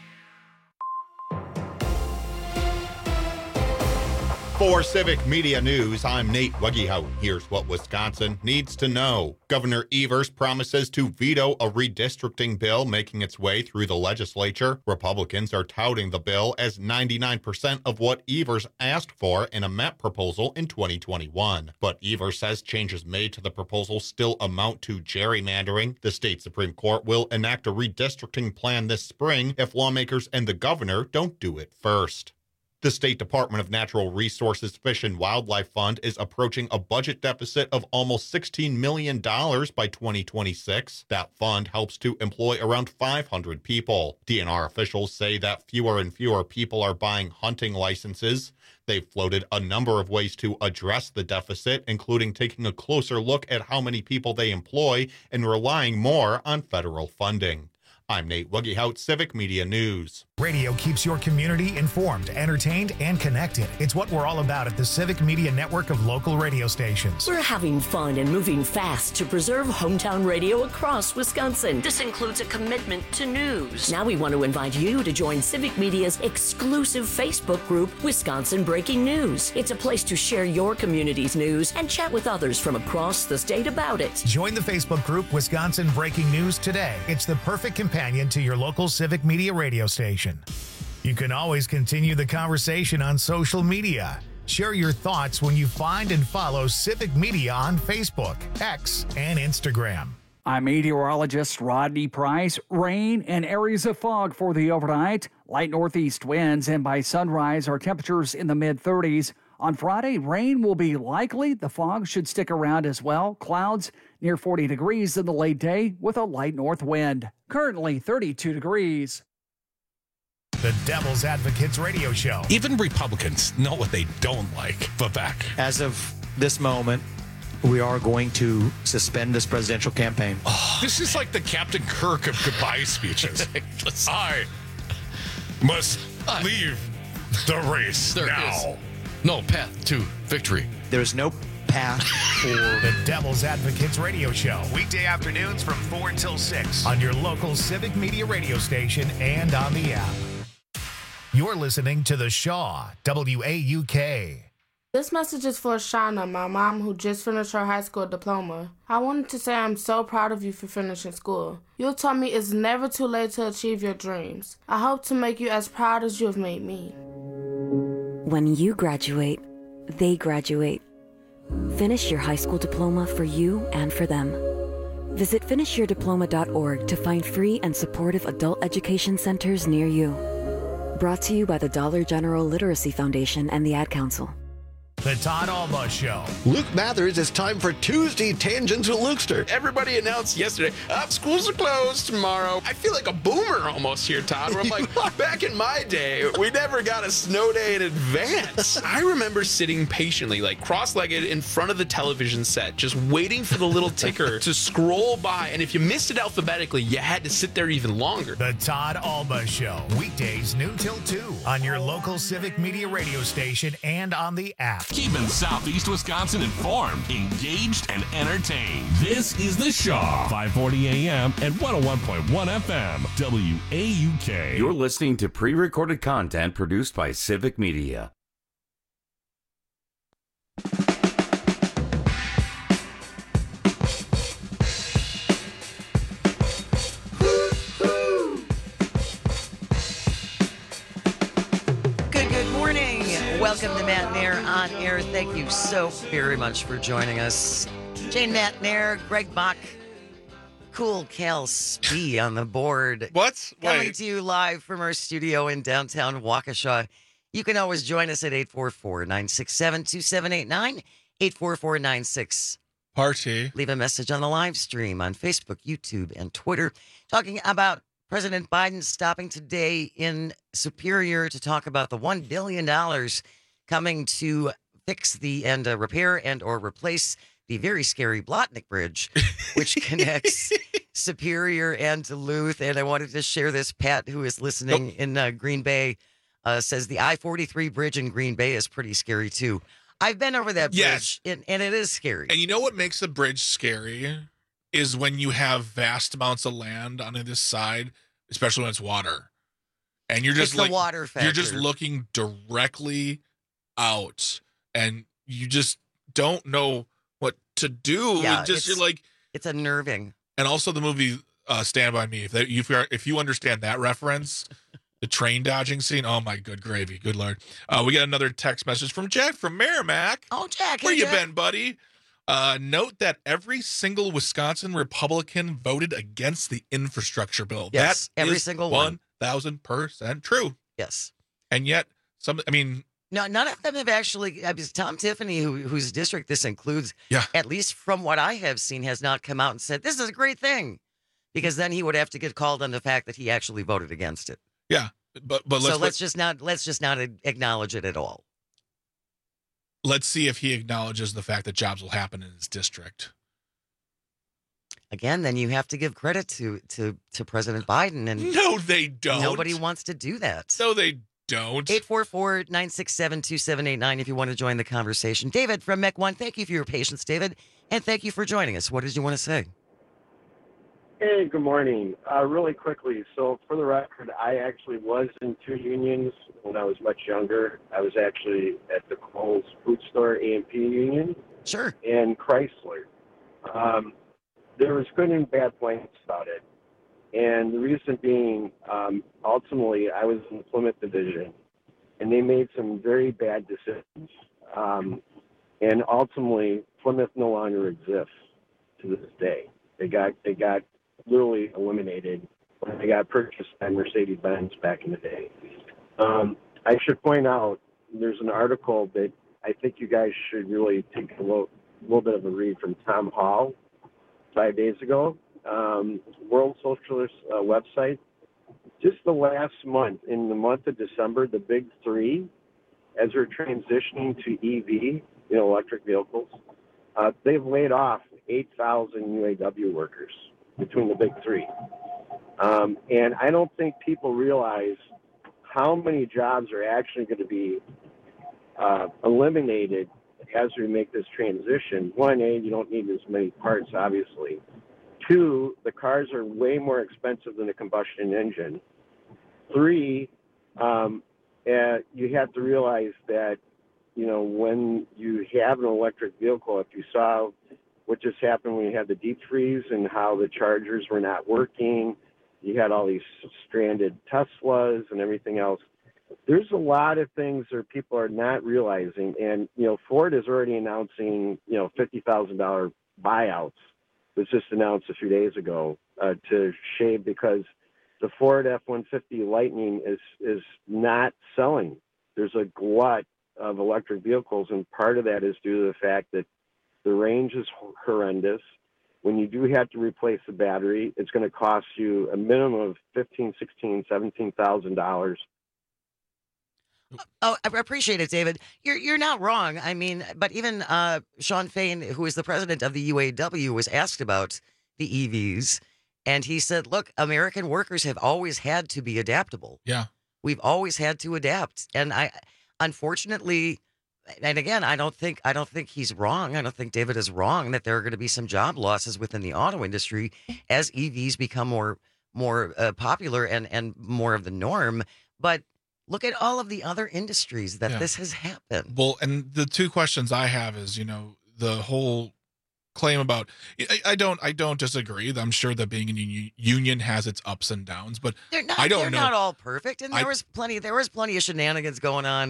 Speaker 12: For Civic Media News, I'm Nate Wuggehout. Here's what Wisconsin needs to know. Governor Evers promises to veto a redistricting bill making its way through the legislature. Republicans are touting the bill as 99% of what Evers asked for in a map proposal in 2021. But Evers says changes made to the proposal still amount to gerrymandering. The state Supreme Court will enact a redistricting plan this spring if lawmakers and the governor don't do it first. The State Department of Natural Resources Fish and Wildlife Fund is approaching a budget deficit of almost $16 million by 2026. That fund helps to employ around 500 people. DNR officials say that fewer and fewer people are buying hunting licenses. They've floated a number of ways to address the deficit, including taking a closer look at how many people they employ and relying more on federal funding. I'm Nate Wuggehout, Civic Media News.
Speaker 1: Radio keeps your community informed, entertained, and connected. It's what we're all about at the Civic Media network of local radio stations.
Speaker 24: We're having fun and moving fast to preserve hometown radio across Wisconsin. This includes a commitment to news. Now we want to invite you to join Civic Media's exclusive Facebook group, Wisconsin Breaking News. It's a place to share your community's news and chat with others from across the state about it.
Speaker 1: Join the Facebook group, Wisconsin Breaking News today. It's the perfect companion to your local Civic Media radio station. You can always continue the conversation on social media. Share your thoughts when you find and follow Civic Media on Facebook, X, and Instagram.
Speaker 16: I'm meteorologist Rodney Price. Rain and areas of fog for the overnight. Light northeast winds, and by sunrise, our temperatures in the mid-30s. On Friday, rain will be likely. The fog should stick around as well. Clouds near 40 degrees in the late day with a light north wind. Currently 32 degrees.
Speaker 1: The Devil's Advocates Radio Show.
Speaker 25: Even Republicans know what they don't like. Vivek.
Speaker 26: As of this moment, we are going to suspend this presidential campaign.
Speaker 25: Oh, this is like the Captain Kirk of goodbye speeches. I must leave the race now.
Speaker 27: No path to victory.
Speaker 26: There is no path for
Speaker 1: the Devil's Advocates Radio Show. Weekday afternoons from 4 until 6 on your local Civic Media radio station and on the app. You're listening to The Shaw, WAUK.
Speaker 28: This message is for Shauna, my mom who just finished her high school diploma. I wanted to say I'm so proud of you for finishing school. You told me it's never too late to achieve your dreams. I hope to make you as proud as you have made me.
Speaker 29: When you graduate, they graduate. Finish your high school diploma for you and for them. Visit finishyourdiploma.org to find free and supportive adult education centers near you. Brought to you by the Dollar General Literacy Foundation and the Ad Council.
Speaker 1: The Todd Alba Show.
Speaker 30: Luke Mathers, it's time for Tuesday Tangents with Lukester.
Speaker 31: Everybody announced yesterday, schools are closed tomorrow. I feel like a boomer almost here, Todd, where I'm like, back in my day, we never got a snow day in advance. I remember sitting patiently, like cross-legged in front of the television set, just waiting for the little ticker to scroll by. And if you missed it alphabetically, you had to sit there even longer.
Speaker 1: The Todd Alba Show. Weekdays noon till 2 on your local Civic Media radio station and on the app.
Speaker 32: Keeping Southeast Wisconsin informed, engaged, and entertained. This is The Shaw, 540 AM and 101.1 FM, WAUK.
Speaker 17: You're listening to pre-recorded content produced by Civic Media.
Speaker 19: Welcome to Matt Nair on air. Thank you so very much for joining us. Jane Matt Nair, Greg Bach, Cool Cal Spee on the board.
Speaker 18: What?
Speaker 19: Coming to you live from our studio in downtown Waukesha. You can always join us at 844-967-2789, 844-96.
Speaker 18: Party.
Speaker 19: Leave a message on the live stream on Facebook, YouTube, and Twitter, talking about President Biden stopping today in Superior to talk about the $1 billion coming to fix and repair and or replace the very scary Blotnick Bridge, which connects Superior and Duluth. And I wanted to share this. Pat, who is listening in Green Bay, says the I-43 bridge in Green Bay is pretty scary, too. I've been over that bridge, and it is scary.
Speaker 18: And you know what makes the bridge scary is when you have vast amounts of land on this side, especially when it's water. And you're just
Speaker 19: the water factor.
Speaker 18: You're just looking directly out, and you just don't know what to do.
Speaker 19: Yeah,
Speaker 18: you're like,
Speaker 19: it's unnerving.
Speaker 18: And also the movie Stand By Me. If you understand that reference, the train dodging scene. Oh my good gravy, good Lord. We got another text message from Jack from Merrimack.
Speaker 19: Oh, Jack,
Speaker 18: where
Speaker 19: hey,
Speaker 18: you
Speaker 19: Jack.
Speaker 18: been, buddy? Note that every single Wisconsin Republican voted against the infrastructure bill.
Speaker 19: Yes,
Speaker 18: that
Speaker 19: every
Speaker 18: is
Speaker 19: single one.
Speaker 18: 1,000% true.
Speaker 19: Yes.
Speaker 18: And yet,
Speaker 19: no, none of them have actually. Tom Tiffany, whose district this includes, at least from what I have seen, has not come out and said this is a great thing, because then he would have to get called on the fact that he actually voted against it.
Speaker 18: Yeah, but
Speaker 19: let's just not acknowledge it at all.
Speaker 18: Let's see if he acknowledges the fact that jobs will happen in his district.
Speaker 19: Again, then you have to give credit to President Biden, and
Speaker 18: no, they don't.
Speaker 19: Nobody wants to do that.
Speaker 18: No, they don't.
Speaker 19: 844-967-2789 if you want to join the conversation. David from Mech One, thank you for your patience, David, and thank you for joining us. What did you want to say?
Speaker 2: Hey, good morning. Really quickly, so for the record, I actually was in two unions when I was much younger. I was actually at the Kohl's Food Store A&P union.
Speaker 19: Sure.
Speaker 2: And Chrysler. There was good and bad points about it. And the reason being, ultimately, I was in the Plymouth division, and they made some very bad decisions. And ultimately, Plymouth no longer exists to this day. They got literally eliminated when they got purchased by Mercedes-Benz back in the day. I should point out, there's an article that I think you guys should really take a little bit of a read from Tom Hall 5 days ago. World Socialist website. Just the last month, in the month of December, the big three, as we're transitioning to EV, electric vehicles, they've laid off 8,000 UAW workers between the big three. And I don't think people realize how many jobs are actually going to be eliminated as we make this transition. One, you don't need as many parts, obviously. Two, the cars are way more expensive than a combustion engine. Three, you have to realize that, when you have an electric vehicle, if you saw what just happened when you had the deep freeze and how the chargers were not working, you had all these stranded Teslas and everything else. There's a lot of things that people are not realizing. And, Ford is already announcing, $50,000 buyouts. It was just announced a few days ago to shave, because the Ford F-150 Lightning is not selling. There's a glut of electric vehicles, and part of that is due to the fact that the range is horrendous. When you do have to replace the battery, it's going to cost you a minimum of $15,000, $16,000, $17,000.
Speaker 19: Oh, I appreciate it, David. You're not wrong. I mean, but even Sean Fain, who is the president of the UAW, was asked about the EVs, and he said, "Look, American workers have always had to be adaptable.
Speaker 18: Yeah,
Speaker 19: we've always had to adapt." And unfortunately, and again, I don't think he's wrong. I don't think David is wrong that there are going to be some job losses within the auto industry as EVs become more popular and more of the norm. But look at all of the other industries that this has happened.
Speaker 18: Well, and the two questions I have is, the whole claim about, I don't disagree. I'm sure that being in a union has its ups and downs, but
Speaker 19: they're not all perfect. And there was plenty of shenanigans going on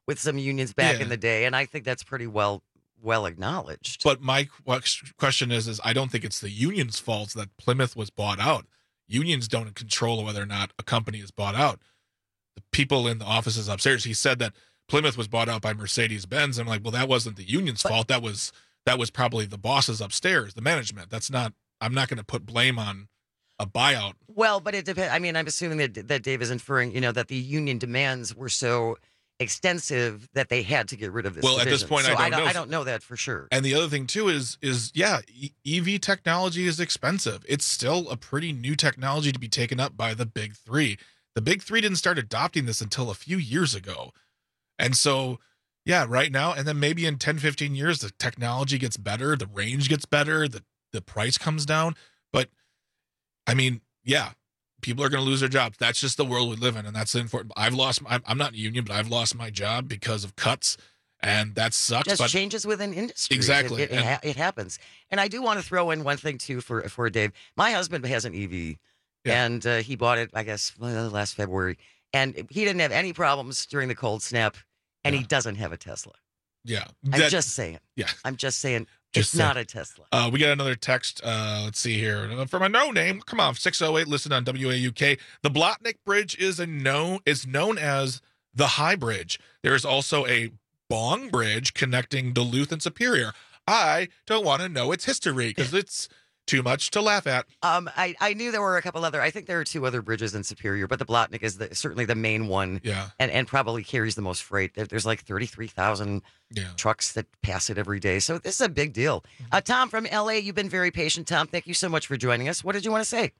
Speaker 19: with some unions back in the day, and I think that's pretty well acknowledged.
Speaker 18: But my question is I don't think it's the union's fault that Plymouth was bought out. Unions don't control whether or not a company is bought out. The people in the offices upstairs, he said that Plymouth was bought out by Mercedes-Benz. I'm like, well, that wasn't the union's fault. That was probably the bosses upstairs, the management. I'm not going to put blame on a buyout.
Speaker 19: Well, but it depends. I mean, I'm assuming that Dave is inferring, that the union demands were so extensive that they had to get rid of this division.
Speaker 18: At this point,
Speaker 19: so
Speaker 18: I don't know.
Speaker 19: I don't know that for sure.
Speaker 18: And the other thing too is EV technology is expensive. It's still a pretty new technology to be taken up by the big three. The big three didn't start adopting this until a few years ago. And so, right now, and then maybe in 10, 15 years, the technology gets better, the range gets better, the price comes down. But I mean, people are going to lose their jobs. That's just the world we live in, and that's important. I'm not in a union, but I've lost my job because of cuts, and that sucks.
Speaker 19: Just changes within industry.
Speaker 18: Exactly.
Speaker 19: It happens. And I do want to throw in one thing, too, for Dave. My husband has an EV, and he bought it, I guess, last February, and he didn't have any problems during the cold snap, and he doesn't have a Tesla.
Speaker 18: Yeah.
Speaker 19: I'm just saying.
Speaker 18: Yeah.
Speaker 19: I'm just saying. It's not a Tesla.
Speaker 18: We got another text. Let's see here. From a no name. Come on, 608 listed on WAUK. The Blotnick Bridge is known as the High Bridge. There is also a Bong Bridge connecting Duluth and Superior. I don't want to know its history because it's too much to laugh at.
Speaker 19: I knew there were a couple other. I think there are 2 other bridges in Superior, but the Blotnick is certainly the main one.
Speaker 18: Yeah.
Speaker 19: And probably carries the most freight. There's like 33,000 trucks that pass it every day. So this is a big deal. Tom from LA, you've been very patient. Tom, thank you so much for joining us. What did you want to say?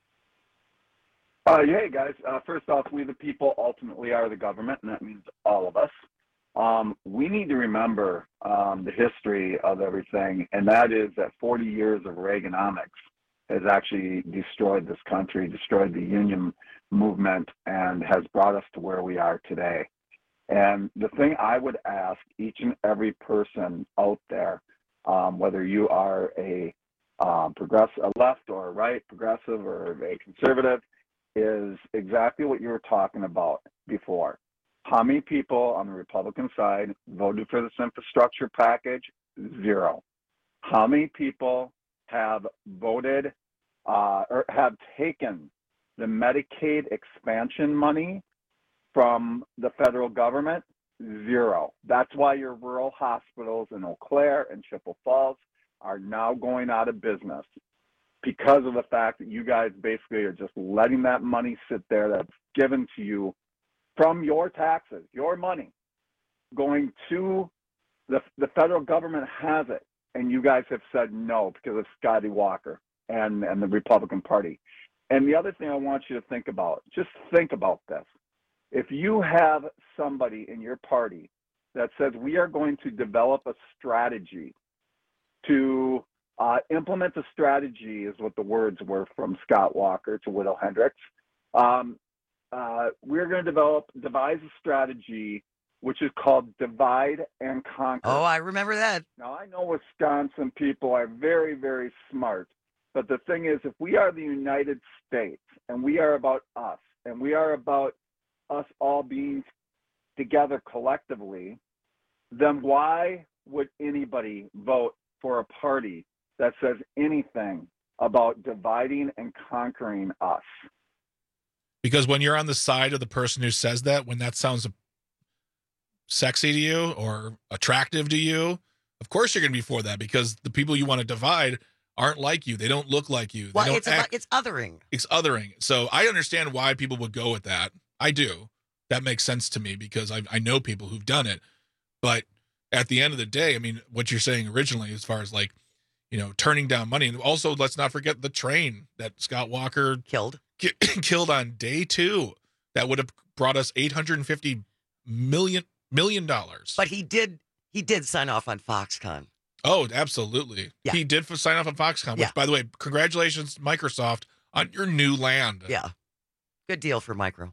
Speaker 4: Hey, guys. First off, we the people ultimately are the government, and that means all of us. We need to remember the history of everything, and that is that 40 years of Reaganomics has actually destroyed this country, destroyed the union movement, and has brought us to where we are today. And the thing I would ask each and every person out there, whether you are a left or a right, progressive or a conservative, is exactly what you were talking about before. How many people on the Republican side voted for this infrastructure package? 0. How many people have voted or have taken the Medicaid expansion money from the federal government? 0. That's why your rural hospitals in Eau Claire and Chippewa Falls are now going out of business, because of the fact that you guys basically are just letting that money sit there that's given to you from your taxes, your money, going to the federal government has it, and you guys have said no because of Scotty Walker and the Republican Party. And the other thing I want you to think about, just think about this. If you have somebody in your party that says we are going to develop a strategy to implement a strategy, is what the words were from Scott Walker to Widow Hendricks. We're going to devise a strategy which is called divide and conquer.
Speaker 19: Oh, I remember that.
Speaker 4: Now, I know Wisconsin people are very, very smart, but the thing is, if we are the United States and we are about us and we are about us all being together collectively, then why would anybody vote for a party that says anything about dividing and conquering us?
Speaker 18: Because when you're on the side of the person who says that, when that sounds sexy to you or attractive to you, of course you're going to be for that, because the people you want to divide aren't like you. They don't look like you.
Speaker 19: Well, it's othering.
Speaker 18: It's othering. So I understand why people would go with that. I do. That makes sense to me because I know people who've done it. But at the end of the day, I mean, what you're saying originally, as far as like, turning down money. And also, let's not forget the train that Scott Walker
Speaker 19: killed
Speaker 18: on day 2. That would have brought us $850 million.
Speaker 19: But he did sign off on Foxconn.
Speaker 18: Oh, absolutely. Yeah. He did sign off on Foxconn, which, by the way, congratulations, Microsoft, on your new land.
Speaker 19: Yeah. Good deal for Micro.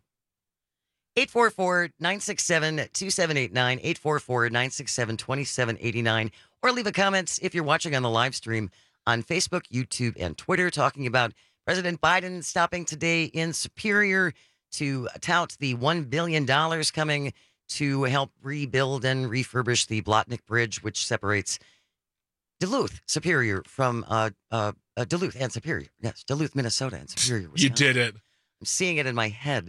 Speaker 19: 844-967-2789, 844-967-2789, or leave a comment if you're watching on the live stream on Facebook, YouTube, and Twitter, talking about President Biden stopping today in Superior to tout the $1 billion coming to help rebuild and refurbish the Blotnick Bridge, which separates Duluth, Superior from Duluth and Superior. Yes, Duluth, Minnesota and Superior, Wisconsin.
Speaker 18: You did it.
Speaker 19: I'm seeing it in my head.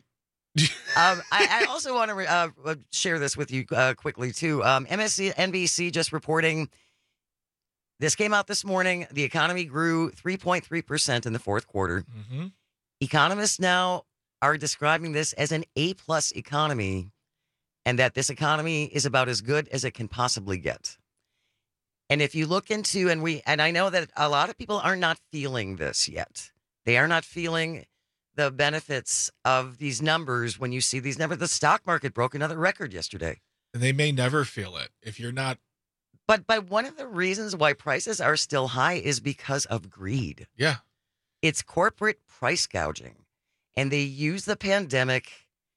Speaker 19: I also want to share this with you quickly, too. MSNBC just reporting, this came out this morning, the economy grew 3.3% in the fourth quarter.
Speaker 18: Mm-hmm.
Speaker 19: Economists now are describing this as an A-plus economy, and that this economy is about as good as it can possibly get. And if you look into, and I know that a lot of people are not feeling this yet. They are not feeling the benefits of these numbers when you see these numbers. The stock market broke another record yesterday.
Speaker 18: And they may never feel it if you're not.
Speaker 19: But one of the reasons why prices are still high is because of greed.
Speaker 18: Yeah.
Speaker 19: It's corporate price gouging. And they use the pandemic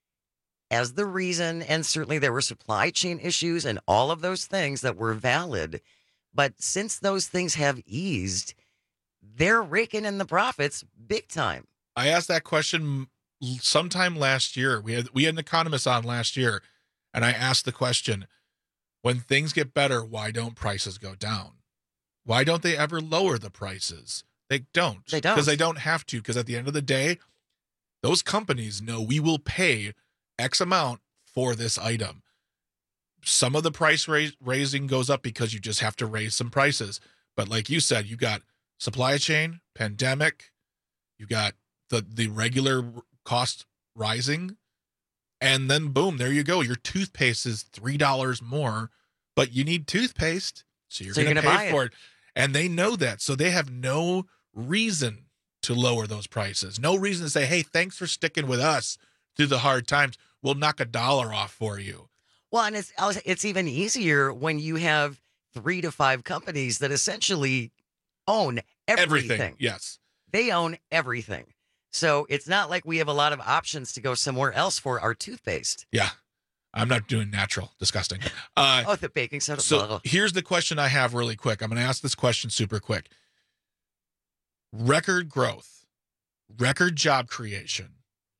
Speaker 19: as the reason. And certainly there were supply chain issues and all of those things that were valid. But since those things have eased, they're raking in the profits big time.
Speaker 18: I asked that question sometime last year. We had an economist on last year, and I asked the question, when things get better, why don't prices go down? Why don't they ever lower the prices? They don't.
Speaker 19: They don't.
Speaker 18: Because they don't have to. Because at the end of the day, those companies know we will pay X amount for this item. Some of the price raising goes up because you just have to raise some prices. But like you said, you got supply chain, pandemic, you got the regular cost rising, and then boom, there you go. Your toothpaste is $3 more, but you need toothpaste, so you're going to pay for it. And they know that, so they have no reason to lower those prices. No reason to say, hey, thanks for sticking with us through the hard times. We'll knock $1 off for you.
Speaker 19: Well, and it's even easier when you have 3 to 5 companies that essentially own everything.
Speaker 18: Yes.
Speaker 19: They own everything. So it's not like we have a lot of options to go somewhere else for our toothpaste.
Speaker 18: Yeah. I'm not doing natural. Disgusting.
Speaker 19: The baking soda.
Speaker 18: So here's the question I have really quick. I'm going to ask this question super quick. Record growth, record job creation,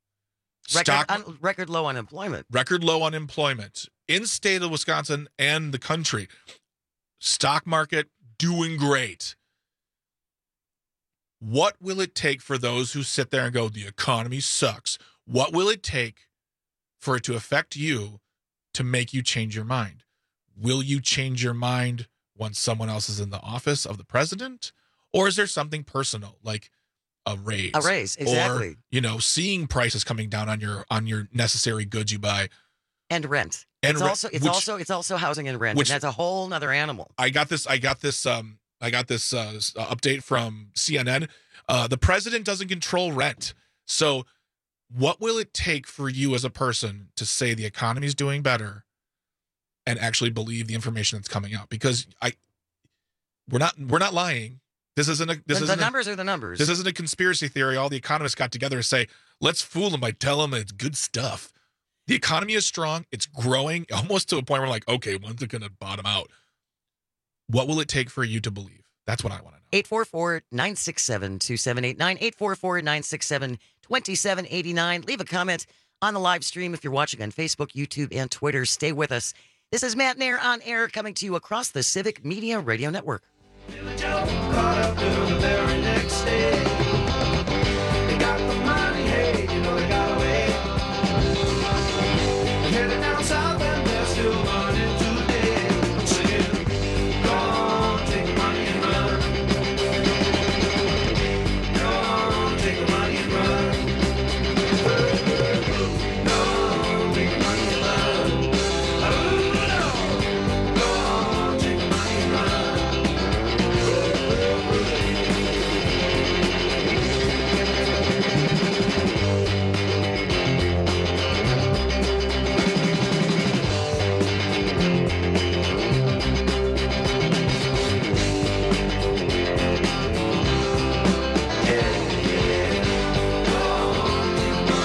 Speaker 19: record low unemployment.
Speaker 18: Record low unemployment in state of Wisconsin and the country. Stock market doing great. What will it take for those who sit there and go, the economy sucks? What will it take for it to affect you to make you change your mind? Will you change your mind once someone else is in the office of the president? Or is there something personal, like a raise?
Speaker 19: A raise, exactly.
Speaker 18: Or, seeing prices coming down on your necessary goods you buy.
Speaker 19: And rent. It's also housing and rent. And that's a whole nother animal.
Speaker 18: I got this update from CNN. The president doesn't control rent. So what will it take for you as a person to say the economy is doing better and actually believe the information that's coming out? Because we're not lying. The
Speaker 19: numbers are the numbers.
Speaker 18: This isn't a conspiracy theory. All the economists got together to say, let's fool them by telling them it's good stuff. The economy is strong. It's growing almost to a point where we're like, okay, when's it going to bottom out? What will it take for you to believe? That's what I want to know.
Speaker 19: 844-967-2789, 844-967-2789. Leave a comment on the live stream if you're watching on Facebook, YouTube, and Twitter. Stay with us. This is Matt Nair on air, coming to you across the Civic Media Radio Network.
Speaker 5: Caught up to the very next day. They got the money, hey, they got away. Headed down south and they're still running today. Singing, go on, take the money and run. Go on, take the money and run. Go on, take the money and run. Oh, no. Go on, take the money and run.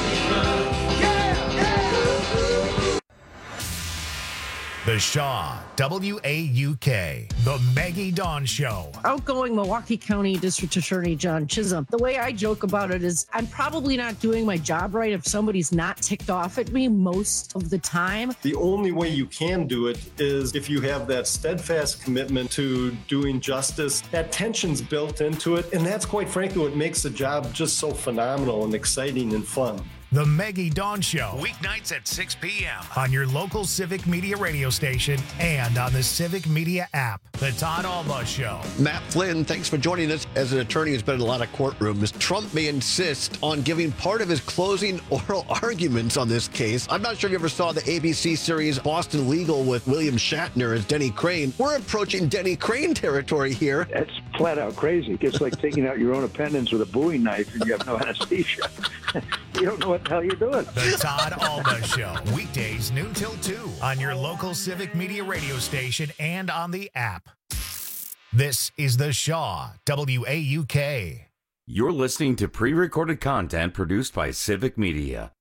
Speaker 1: The Shaw WAUK, The Maggie Dawn Show.
Speaker 6: Outgoing Milwaukee County District Attorney John Chisholm. The way I joke about it is I'm probably not doing my job right if somebody's not ticked off at me most of the time.
Speaker 7: The only way you can do it is if you have that steadfast commitment to doing justice. That tension's built into it, and that's quite frankly what makes the job just so phenomenal and exciting and fun.
Speaker 1: The Maggie Dawn Show, weeknights at 6 p.m. on your local Civic Media radio station and on the Civic Media app. The Todd Alba Show.
Speaker 30: Matt Flynn, thanks for joining us. As an attorney who's been in a lot of courtrooms, Trump may insist on giving part of his closing oral arguments on this case. I'm not sure if you ever saw the ABC series Boston Legal with William Shatner as Denny Crane. We're approaching Denny Crane territory here.
Speaker 9: That's flat out crazy. It's like taking out your own appendix with a Bowie knife and you have no anesthesia. You don't know what the hell you're doing.
Speaker 1: The Todd Alba Show, weekdays noon till 2 on your local Civic Media radio station and on the app. This is The Shaw, WAUK.
Speaker 17: You're listening to pre-recorded content produced by Civic Media.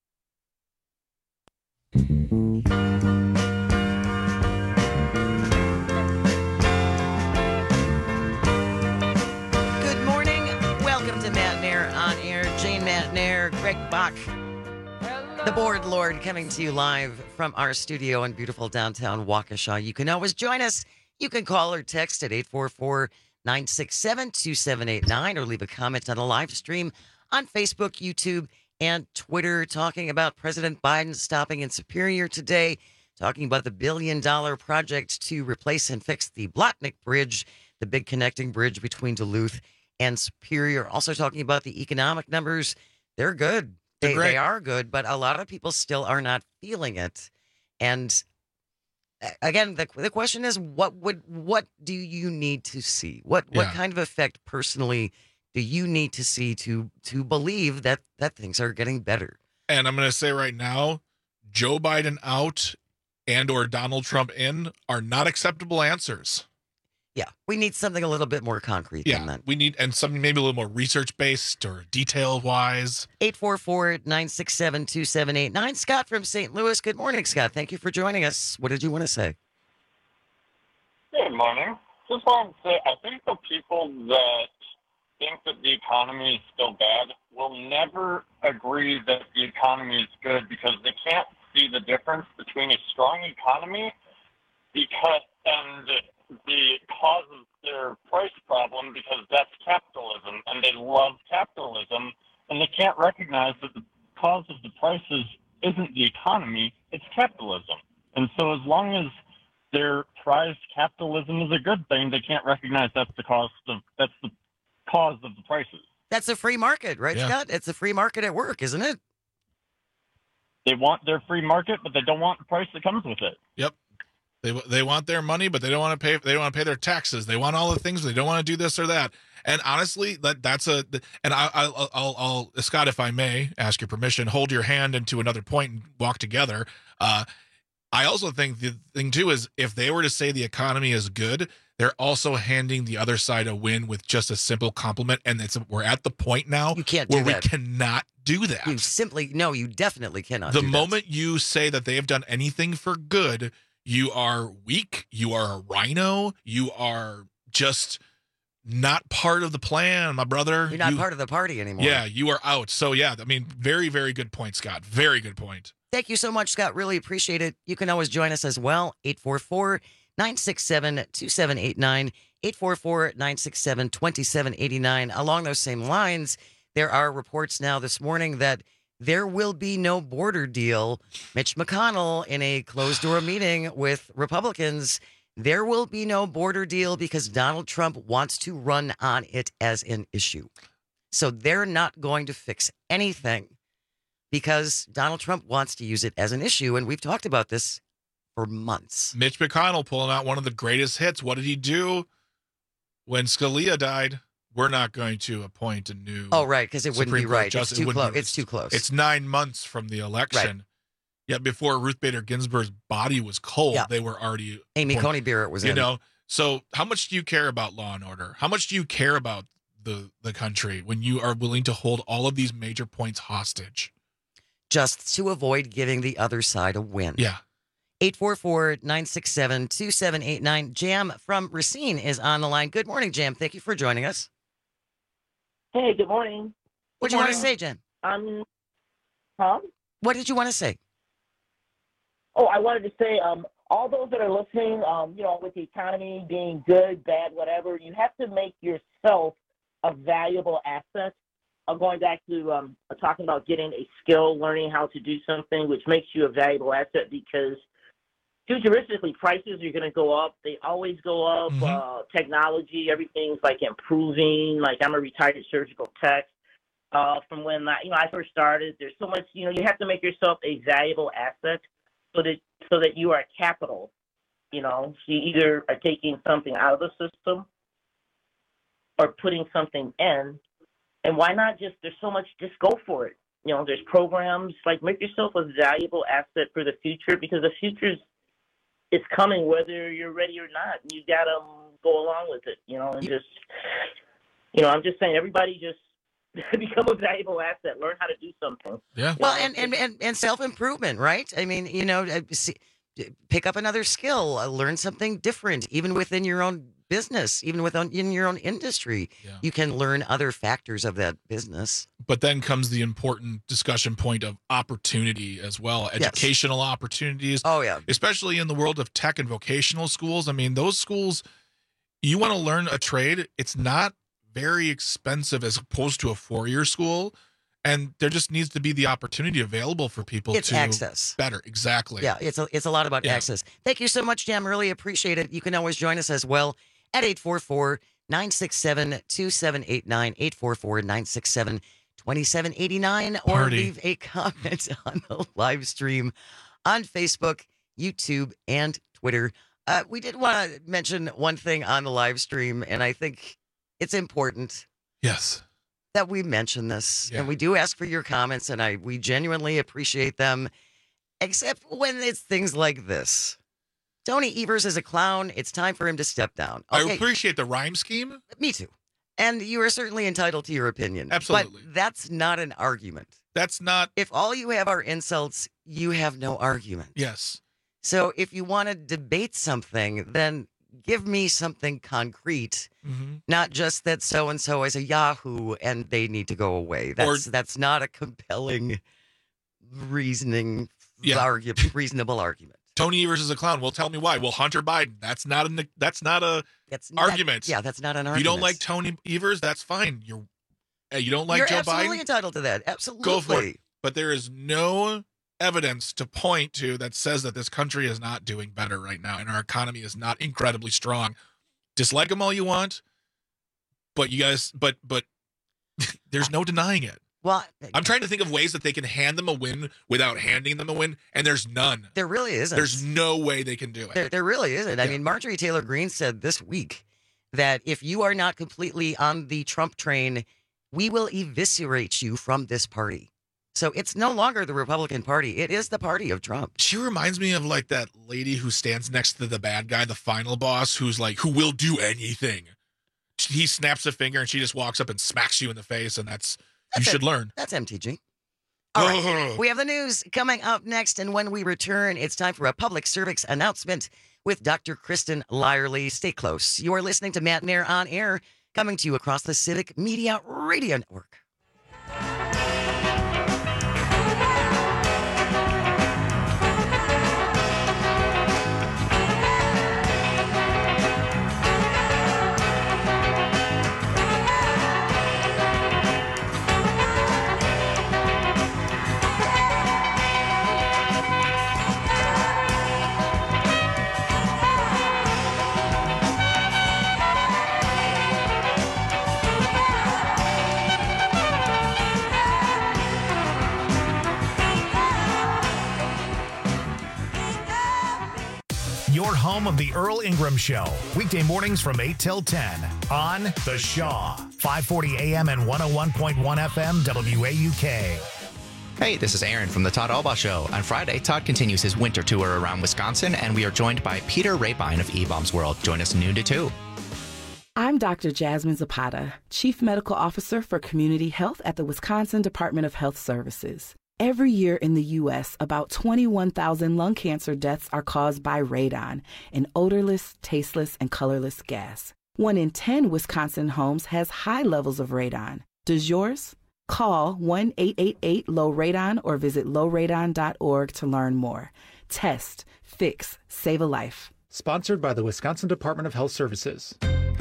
Speaker 19: Greg Bach, the board lord, coming to you live from our studio in beautiful downtown Waukesha. You can always join us. You can call or text at 844-967-2789 or leave a comment on a live stream on Facebook, YouTube, and Twitter, talking about President Biden stopping in Superior today, talking about the $1 billion project to replace and fix the Blotnick Bridge, the big connecting bridge between Duluth and Superior. Also talking about the economic numbers. They're good. They are good, but a lot of people still are not feeling it. And again, the question is, what do you need to see? What kind of effect personally do you need to see to believe that things are getting better?
Speaker 18: And I'm going to say right now, Joe Biden out and or Donald Trump in are not acceptable answers.
Speaker 19: Yeah, we need something a little bit more concrete than that.
Speaker 18: We need, and something maybe a little more research-based or detail-wise.
Speaker 19: 844-967-2789. Scott from St. Louis. Good morning, Scott. Thank you for joining us. What did you want to say?
Speaker 10: Good morning. Just wanted to say, I think the people that think that the economy is still bad will never agree that the economy is good because they can't see the difference between a strong economy and the cause of their price problem, because that's capitalism, and they love capitalism, and they can't recognize that the cause of the prices isn't the economy, it's capitalism. And so as long as their prized capitalism is a good thing, they can't recognize that's the cause of the prices.
Speaker 19: That's a free market, right, Scott? It's a free market at work, isn't it?
Speaker 10: They want their free market, but they don't want the price that comes with it.
Speaker 18: Yep. They want their money, but they don't want to pay. They don't want to pay their taxes. They want all the things. But they don't want to do this or that. And honestly, that's a. And I'll Scott, if I may ask your permission, hold your hand into another point and walk together. I also think the thing too is if they were to say the economy is good, they're also handing the other side a win with just a simple compliment. And we're at the point now
Speaker 19: you can't do
Speaker 18: where
Speaker 19: that.
Speaker 18: We cannot do that.
Speaker 19: You definitely cannot.
Speaker 18: The moment you say that they have done anything for good, you are weak. You are a rhino. You are just not part of the plan, my brother.
Speaker 19: You're not part of the party anymore.
Speaker 18: Yeah, you are out. So, yeah, I mean, very, very good point, Scott. Very good point.
Speaker 19: Thank you so much, Scott. Really appreciate it. You can always join us as well. 844-967-2789. 844-967-2789. Along those same lines, there are reports now this morning that there will be no border deal. Mitch McConnell, in a closed-door meeting with Republicans, there will be no border deal because Donald Trump wants to run on it as an issue. So they're not going to fix anything because Donald Trump wants to use it as an issue. And we've talked about this for months.
Speaker 18: Mitch McConnell pulling out one of the greatest hits. What did he do when Scalia died? We're not going to appoint a new.
Speaker 19: Oh, right, because it wouldn't be right. It's too close. It's too close.
Speaker 18: It's 9 months from the election. Right. Yet before Ruth Bader Ginsburg's body was cold, they were already.
Speaker 19: Amy Coney Barrett was in.
Speaker 18: You know, so how much do you care about law and order? How much do you care about the country when you are willing to hold all of these major points hostage?
Speaker 19: Just to avoid giving the other side a win.
Speaker 18: Yeah.
Speaker 19: 844-967-2789. Jam from Racine is on the line. Good morning, Jam. Thank you for joining us.
Speaker 3: Hey, good morning.
Speaker 19: What do you want to say, Jam?
Speaker 3: Huh?
Speaker 19: What did you want to say?
Speaker 3: Oh, I wanted to say, all those that are listening, with the economy being good, bad, whatever, you have to make yourself a valuable asset. Going back to talking about getting a skill, learning how to do something, which makes you a valuable asset, because futuristically, prices are going to go up. They always go up. Technology, everything's like improving. Like, I'm a retired surgical tech. From when I first started, there's so much. You have to make yourself a valuable asset so that you are capital. So you either are taking something out of the system or putting something in. And why not just? There's so much. Just go for it. There's programs, like, make yourself a valuable asset for the future, because the future's it's coming whether you're ready or not. You got to go along with it, and just, I'm just saying, everybody just become a valuable asset, learn how to do something.
Speaker 18: Yeah.
Speaker 19: Well, and self-improvement, right? I mean, pick up another skill, learn something different, even within your own business, even in your own industry.
Speaker 18: Yeah.
Speaker 19: You can learn other factors of that business.
Speaker 18: But then comes the important discussion point of opportunity as well, educational opportunities.
Speaker 19: Oh, yeah.
Speaker 18: Especially in the world of tech and vocational schools. I mean, those schools, you want to learn a trade, it's not very expensive as opposed to a 4-year school. And there just needs to be the opportunity available for people
Speaker 19: It's
Speaker 18: to
Speaker 19: access.
Speaker 18: better. Exactly.
Speaker 19: Yeah, it's a lot about access. Thank you so much, Jam. Really appreciate it. You can always join us as well at 844-967-2789, 844-967-2789, or leave a comment on the live stream on Facebook, YouTube, and Twitter. We did want to mention one thing on the live stream, and I think it's important.
Speaker 18: Yes.
Speaker 19: That we mention this, and we do ask for your comments, and we genuinely appreciate them, except when it's things like this. Tony Evers is a clown. It's time for him to step down. Okay.
Speaker 18: I appreciate the rhyme scheme.
Speaker 19: Me too. And you are certainly entitled to your opinion.
Speaker 18: Absolutely.
Speaker 19: But that's not an argument.
Speaker 18: That's not.
Speaker 19: If all you have are insults, you have no argument.
Speaker 18: Yes.
Speaker 19: So if you want to debate something, then give me something concrete, not just that so-and-so is a Yahoo and they need to go away. That's not a compelling reasonable argument.
Speaker 18: Tony Evers is a clown. Well, tell me why. Well, Hunter Biden. That's not an argument.
Speaker 19: That's not an argument.
Speaker 18: If you don't like Tony Evers, that's fine. You don't like Joe Biden?
Speaker 19: You're absolutely entitled to that. Absolutely.
Speaker 18: Go for it. But there is no evidence to point to that says that this country is not doing better right now and our economy is not incredibly strong. Dislike them all you want, but there's no denying it.
Speaker 19: Well,
Speaker 18: I'm trying to think of ways that they can hand them a win without handing them a win, and there's none.
Speaker 19: There really isn't.
Speaker 18: There's no way they can do it.
Speaker 19: There really isn't. I mean, Marjorie Taylor Greene said this week that if you are not completely on the Trump train, we will eviscerate you from this party. So it's no longer the Republican Party. It is the party of Trump.
Speaker 18: She reminds me of like that lady who stands next to the bad guy, the final boss, who's like, who will do anything. He snaps a finger and she just walks up and smacks you in the face, and you should learn.
Speaker 19: That's MTG. All right. We have the news coming up next, and when we return, it's time for a public service announcement with Dr. Kristen Lyerly. Stay close. You are listening to Matt Nair on Air, coming to you across the Civic Media Radio Network.
Speaker 1: Your home of the Earl Ingram Show. Weekday mornings from 8 till 10 on The Shaw. 540 AM and 101.1 FM WAUK.
Speaker 8: Hey, this is Aaron from the Todd Albaugh Show. On Friday, Todd continues his winter tour around Wisconsin, and we are joined by Peter Rapine of E-Bombs World. Join us noon to 2.
Speaker 11: I'm Dr. Jasmine Zapata, Chief Medical Officer for Community Health at the Wisconsin Department of Health Services. Every year in the U.S., about 21,000 lung cancer deaths are caused by radon, an odorless, tasteless, and colorless gas. 1 in 10 Wisconsin homes has high levels of radon. Does yours? Call 1-888-LOW-RADON or visit lowradon.org to learn more. Test, fix, save a life.
Speaker 12: Sponsored by the Wisconsin Department of Health Services.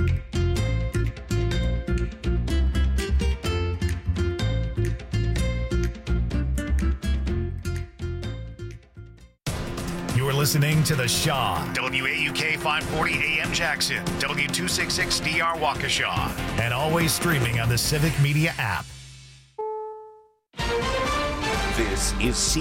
Speaker 1: You're listening to The Shaw, WAUK 540 AM Jackson, W266DR Waukesha, and always streaming on the Civic Media app.
Speaker 13: This is